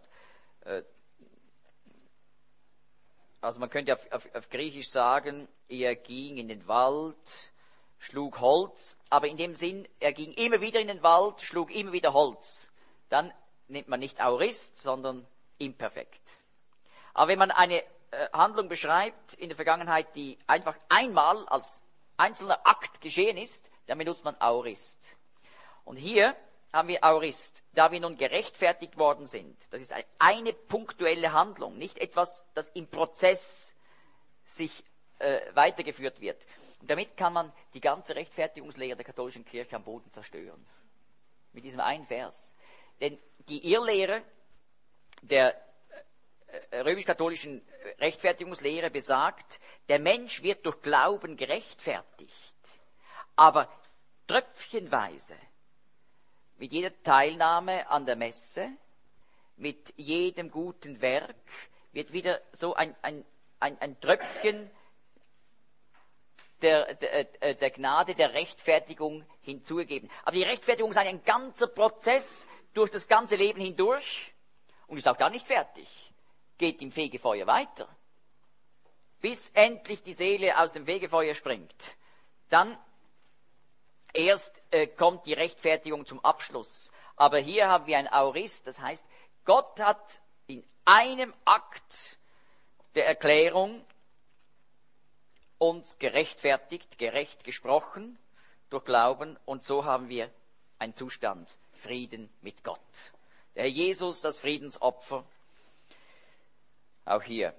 Also man könnte auf, auf, auf Griechisch sagen, er ging in den Wald, schlug Holz, aber in dem Sinn, er ging immer wieder in den Wald, schlug immer wieder Holz. Dann nennt man nicht Aorist, sondern imperfekt. Aber wenn man eine äh, Handlung beschreibt in der Vergangenheit, die einfach einmal als einzelner Akt geschehen ist, dann benutzt man Aorist. Und hier haben wir Aorist, da wir nun gerechtfertigt worden sind. Das ist eine, eine punktuelle Handlung, nicht etwas, das im Prozess sich äh, weitergeführt wird. Und damit kann man die ganze Rechtfertigungslehre der katholischen Kirche am Boden zerstören. Mit diesem einen Vers. Denn die Irrlehre der äh, römisch-katholischen Rechtfertigungslehre besagt, der Mensch wird durch Glauben gerechtfertigt. Aber tröpfchenweise, mit jeder Teilnahme an der Messe, mit jedem guten Werk, wird wieder so ein, ein, ein, ein Tröpfchen der, der, der Gnade, der Rechtfertigung hinzugegeben. Aber die Rechtfertigung ist ein ganzer Prozess durch das ganze Leben hindurch und ist auch da nicht fertig. Geht im Fegefeuer weiter, bis endlich die Seele aus dem Fegefeuer springt. Dann erst äh, kommt die Rechtfertigung zum Abschluss. Aber hier haben wir ein Aorist, das heißt, Gott hat in einem Akt der Erklärung uns gerechtfertigt, gerecht gesprochen durch Glauben, und so haben wir einen Zustand, Frieden mit Gott. Der Herr Jesus, das Friedensopfer, auch hier.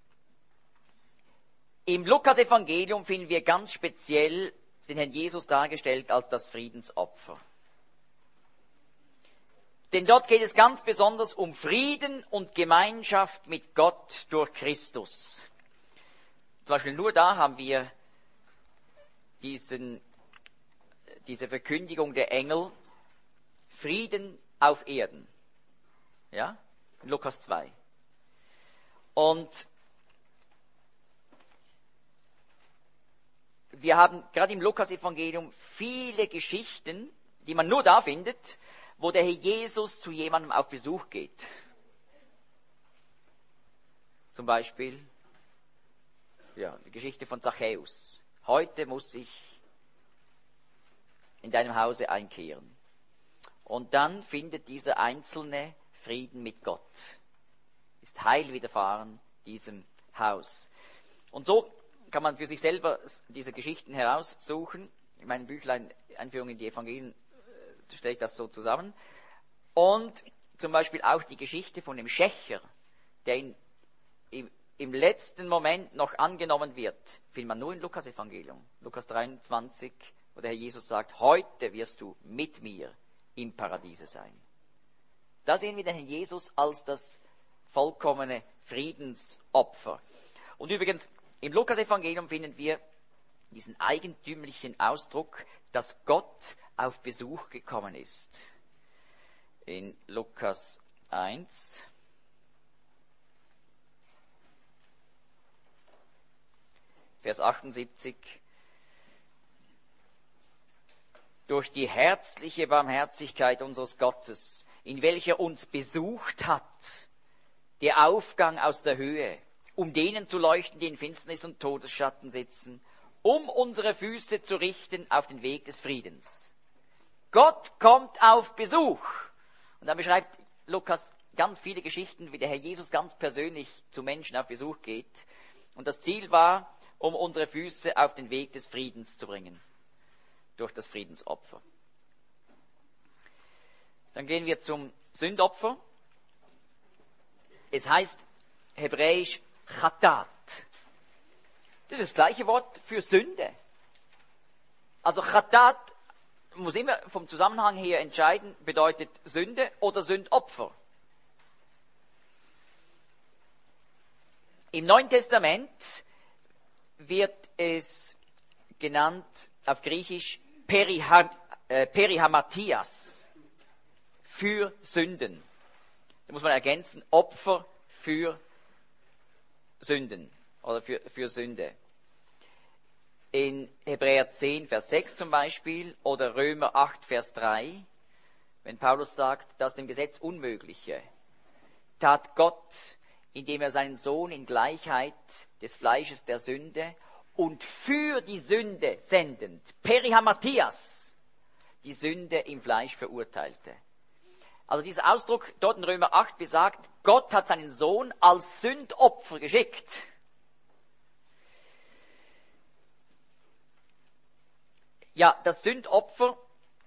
Im Lukas-Evangelium finden wir ganz speziell den Herrn Jesus dargestellt als das Friedensopfer. Denn dort geht es ganz besonders um Frieden und Gemeinschaft mit Gott durch Christus. Zum Beispiel nur da haben wir diesen, diese Verkündigung der Engel, Frieden auf Erden. Ja? In Lukas zwei. Und wir haben gerade im Lukas-Evangelium viele Geschichten, die man nur da findet, wo der Herr Jesus zu jemandem auf Besuch geht. Zum Beispiel ja, die Geschichte von Zachäus. Heute muss ich in deinem Hause einkehren. Und dann findet dieser Einzelne Frieden mit Gott. Ist Heil widerfahren diesem Haus. Und so kann man für sich selber diese Geschichten heraussuchen. In meinem Büchlein Einführung in die Evangelien stelle ich das so zusammen. Und zum Beispiel auch die Geschichte von dem Schächer, der in, im, im letzten Moment noch angenommen wird, findet man nur im Lukas-Evangelium. Lukas dreiundzwanzig, wo der Herr Jesus sagt, heute wirst du mit mir im Paradiese sein. Da sehen wir den Herrn Jesus als das vollkommene Friedensopfer. Und übrigens, im Lukas-Evangelium finden wir diesen eigentümlichen Ausdruck, dass Gott auf Besuch gekommen ist. In Lukas eins. Vers achtundsiebzig. Durch die herzliche Barmherzigkeit unseres Gottes, in welcher uns besucht hat, der Aufgang aus der Höhe, um denen zu leuchten, die in Finsternis und Todesschatten sitzen, um unsere Füße zu richten auf den Weg des Friedens. Gott kommt auf Besuch. Und dann beschreibt Lukas ganz viele Geschichten, wie der Herr Jesus ganz persönlich zu Menschen auf Besuch geht. Und das Ziel war, um unsere Füße auf den Weg des Friedens zu bringen, durch das Friedensopfer. Dann gehen wir zum Sündopfer. Es heißt hebräisch Chatat. Das ist das gleiche Wort für Sünde. Also Chatat muss immer vom Zusammenhang her entscheiden, bedeutet Sünde oder Sündopfer. Im Neuen Testament wird es genannt auf Griechisch Periham, äh, Perihamatias, für Sünden. Da muss man ergänzen, Opfer für Sünden oder für, für Sünde. In Hebräer zehn, Vers sechs zum Beispiel oder Römer acht, Vers drei, wenn Paulus sagt, dass dem Gesetz Unmögliche tat Gott, indem er seinen Sohn in Gleichheit des Fleisches der Sünde und für die Sünde sendend, perihamartias, die Sünde im Fleisch verurteilte. Also dieser Ausdruck dort in Römer acht besagt, Gott hat seinen Sohn als Sündopfer geschickt. Ja, das Sündopfer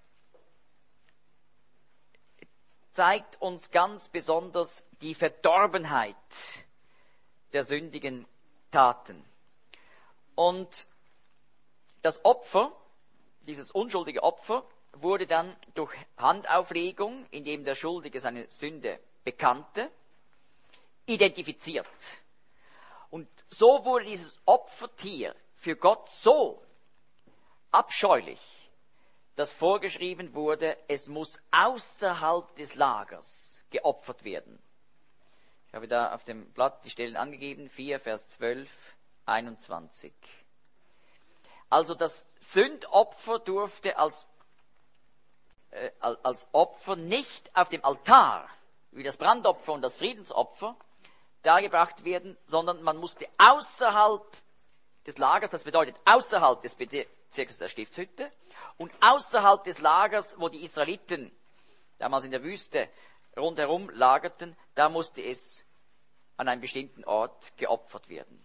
zeigt uns ganz besonders die Verdorbenheit der sündigen Taten. Und das Opfer, dieses unschuldige Opfer, wurde dann durch Handauflegung, indem der Schuldige seine Sünde bekannte, identifiziert. Und so wurde dieses Opfertier für Gott so abscheulich, dass vorgeschrieben wurde, es muss außerhalb des Lagers geopfert werden. Ich habe da auf dem Blatt die Stellen angegeben, vier, Vers zwölf, einundzwanzig. Also das Sündopfer durfte als, äh, als Opfer nicht auf dem Altar, wie das Brandopfer und das Friedensopfer, dargebracht werden, sondern man musste außerhalb des Lagers, das bedeutet außerhalb des Bezirkes der Stiftshütte und außerhalb des Lagers, wo die Israeliten damals in der Wüste rundherum lagerten, da musste es an einem bestimmten Ort geopfert werden.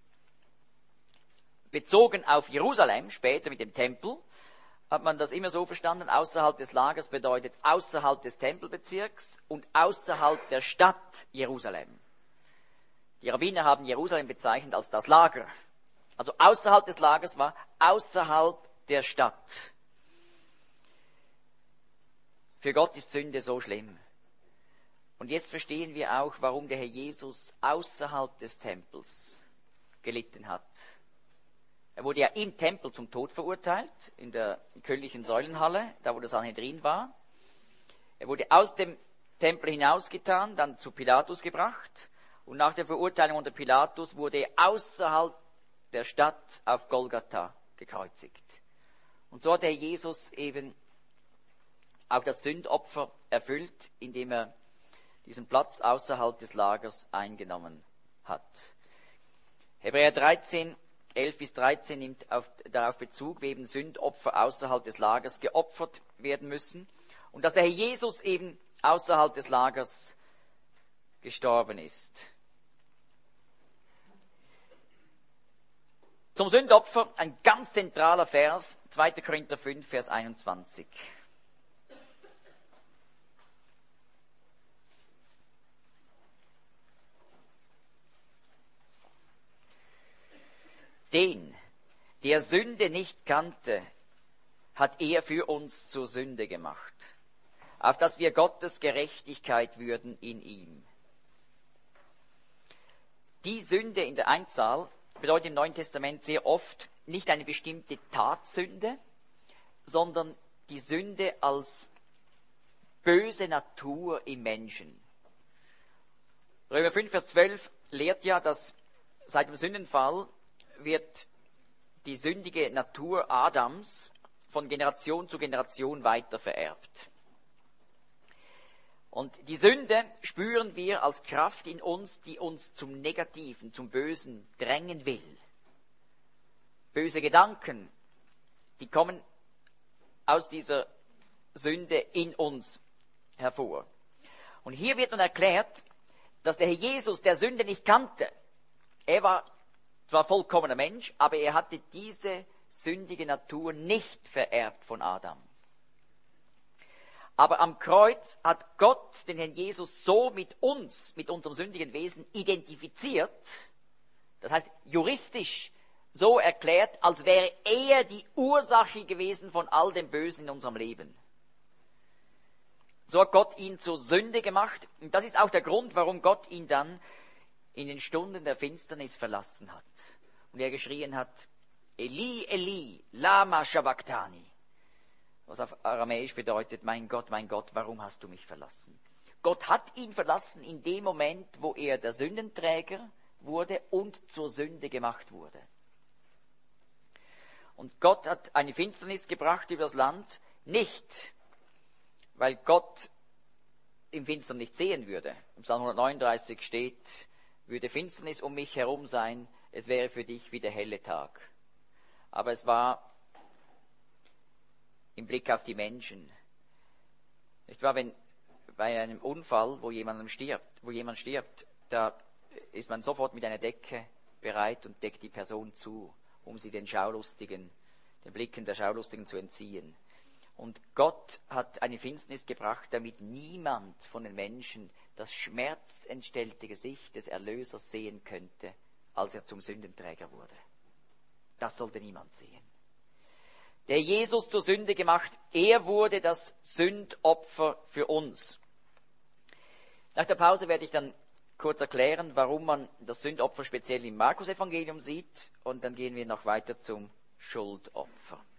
Bezogen auf Jerusalem, später mit dem Tempel, hat man das immer so verstanden, außerhalb des Lagers bedeutet außerhalb des Tempelbezirks und außerhalb der Stadt Jerusalem. Die Rabbiner haben Jerusalem bezeichnet als das Lager. Also außerhalb des Lagers war außerhalb der Stadt. Für Gott ist Sünde so schlimm. Und jetzt verstehen wir auch, warum der Herr Jesus außerhalb des Tempels gelitten hat. Er wurde ja im Tempel zum Tod verurteilt, in der königlichen Säulenhalle, da wo das Sanhedrin war. Er wurde aus dem Tempel hinausgetan, dann zu Pilatus gebracht. Und nach der Verurteilung unter Pilatus wurde er außerhalb der Stadt auf Golgatha gekreuzigt. Und so hat der Herr Jesus eben auch das Sündopfer erfüllt, indem er diesen Platz außerhalb des Lagers eingenommen hat. Hebräer dreizehn, elf bis dreizehn nimmt auf, darauf Bezug, wie eben Sündopfer außerhalb des Lagers geopfert werden müssen und dass der Herr Jesus eben außerhalb des Lagers gestorben ist. Zum Sündopfer ein ganz zentraler Vers, zweiter Korinther fünf, Vers einundzwanzig. Den, der Sünde nicht kannte, hat er für uns zur Sünde gemacht, auf dass wir Gottes Gerechtigkeit würden in ihm. Die Sünde in der Einzahl bedeutet im Neuen Testament sehr oft nicht eine bestimmte Tatsünde, sondern die Sünde als böse Natur im Menschen. Römer fünf, Vers zwölf lehrt ja, dass seit dem Sündenfall wird die sündige Natur Adams von Generation zu Generation weiter vererbt. Und die Sünde spüren wir als Kraft in uns, die uns zum Negativen, zum Bösen drängen will. Böse Gedanken, die kommen aus dieser Sünde in uns hervor. Und hier wird nun erklärt, dass der Herr Jesus der Sünde nicht kannte. Er war zwar vollkommener Mensch, aber er hatte diese sündige Natur nicht vererbt von Adam. Aber am Kreuz hat Gott den Herrn Jesus so mit uns, mit unserem sündigen Wesen identifiziert, das heißt juristisch so erklärt, als wäre er die Ursache gewesen von all dem Bösen in unserem Leben. So hat Gott ihn zur Sünde gemacht und das ist auch der Grund, warum Gott ihn dann in den Stunden der Finsternis verlassen hat. Und er geschrien hat, Eli, Eli, lama sabachthani. Was auf Aramäisch bedeutet, mein Gott, mein Gott, warum hast du mich verlassen? Gott hat ihn verlassen in dem Moment, wo er der Sündenträger wurde und zur Sünde gemacht wurde. Und Gott hat eine Finsternis gebracht über das Land, nicht, weil Gott im Finstern nicht sehen würde. Im Psalm hundertneununddreißig steht, würde Finsternis um mich herum sein, es wäre für dich wie der helle Tag. aber es war im Blick auf die Menschen. Nicht wahr, wenn bei einem Unfall, wo jemand stirbt, wo jemand stirbt, da ist man sofort mit einer Decke bereit und deckt die Person zu, um sie den Schaulustigen, den Blicken der Schaulustigen zu entziehen. Und Gott hat eine Finsternis gebracht, damit niemand von den Menschen das schmerzentstellte Gesicht des Erlösers sehen könnte, als er zum Sündenträger wurde. Das sollte niemand sehen. Der Jesus zur Sünde gemacht, er wurde das Sündopfer für uns. Nach der Pause werde ich dann kurz erklären, warum man das Sündopfer speziell im Markus-Evangelium sieht, und dann gehen wir noch weiter zum Schuldopfer.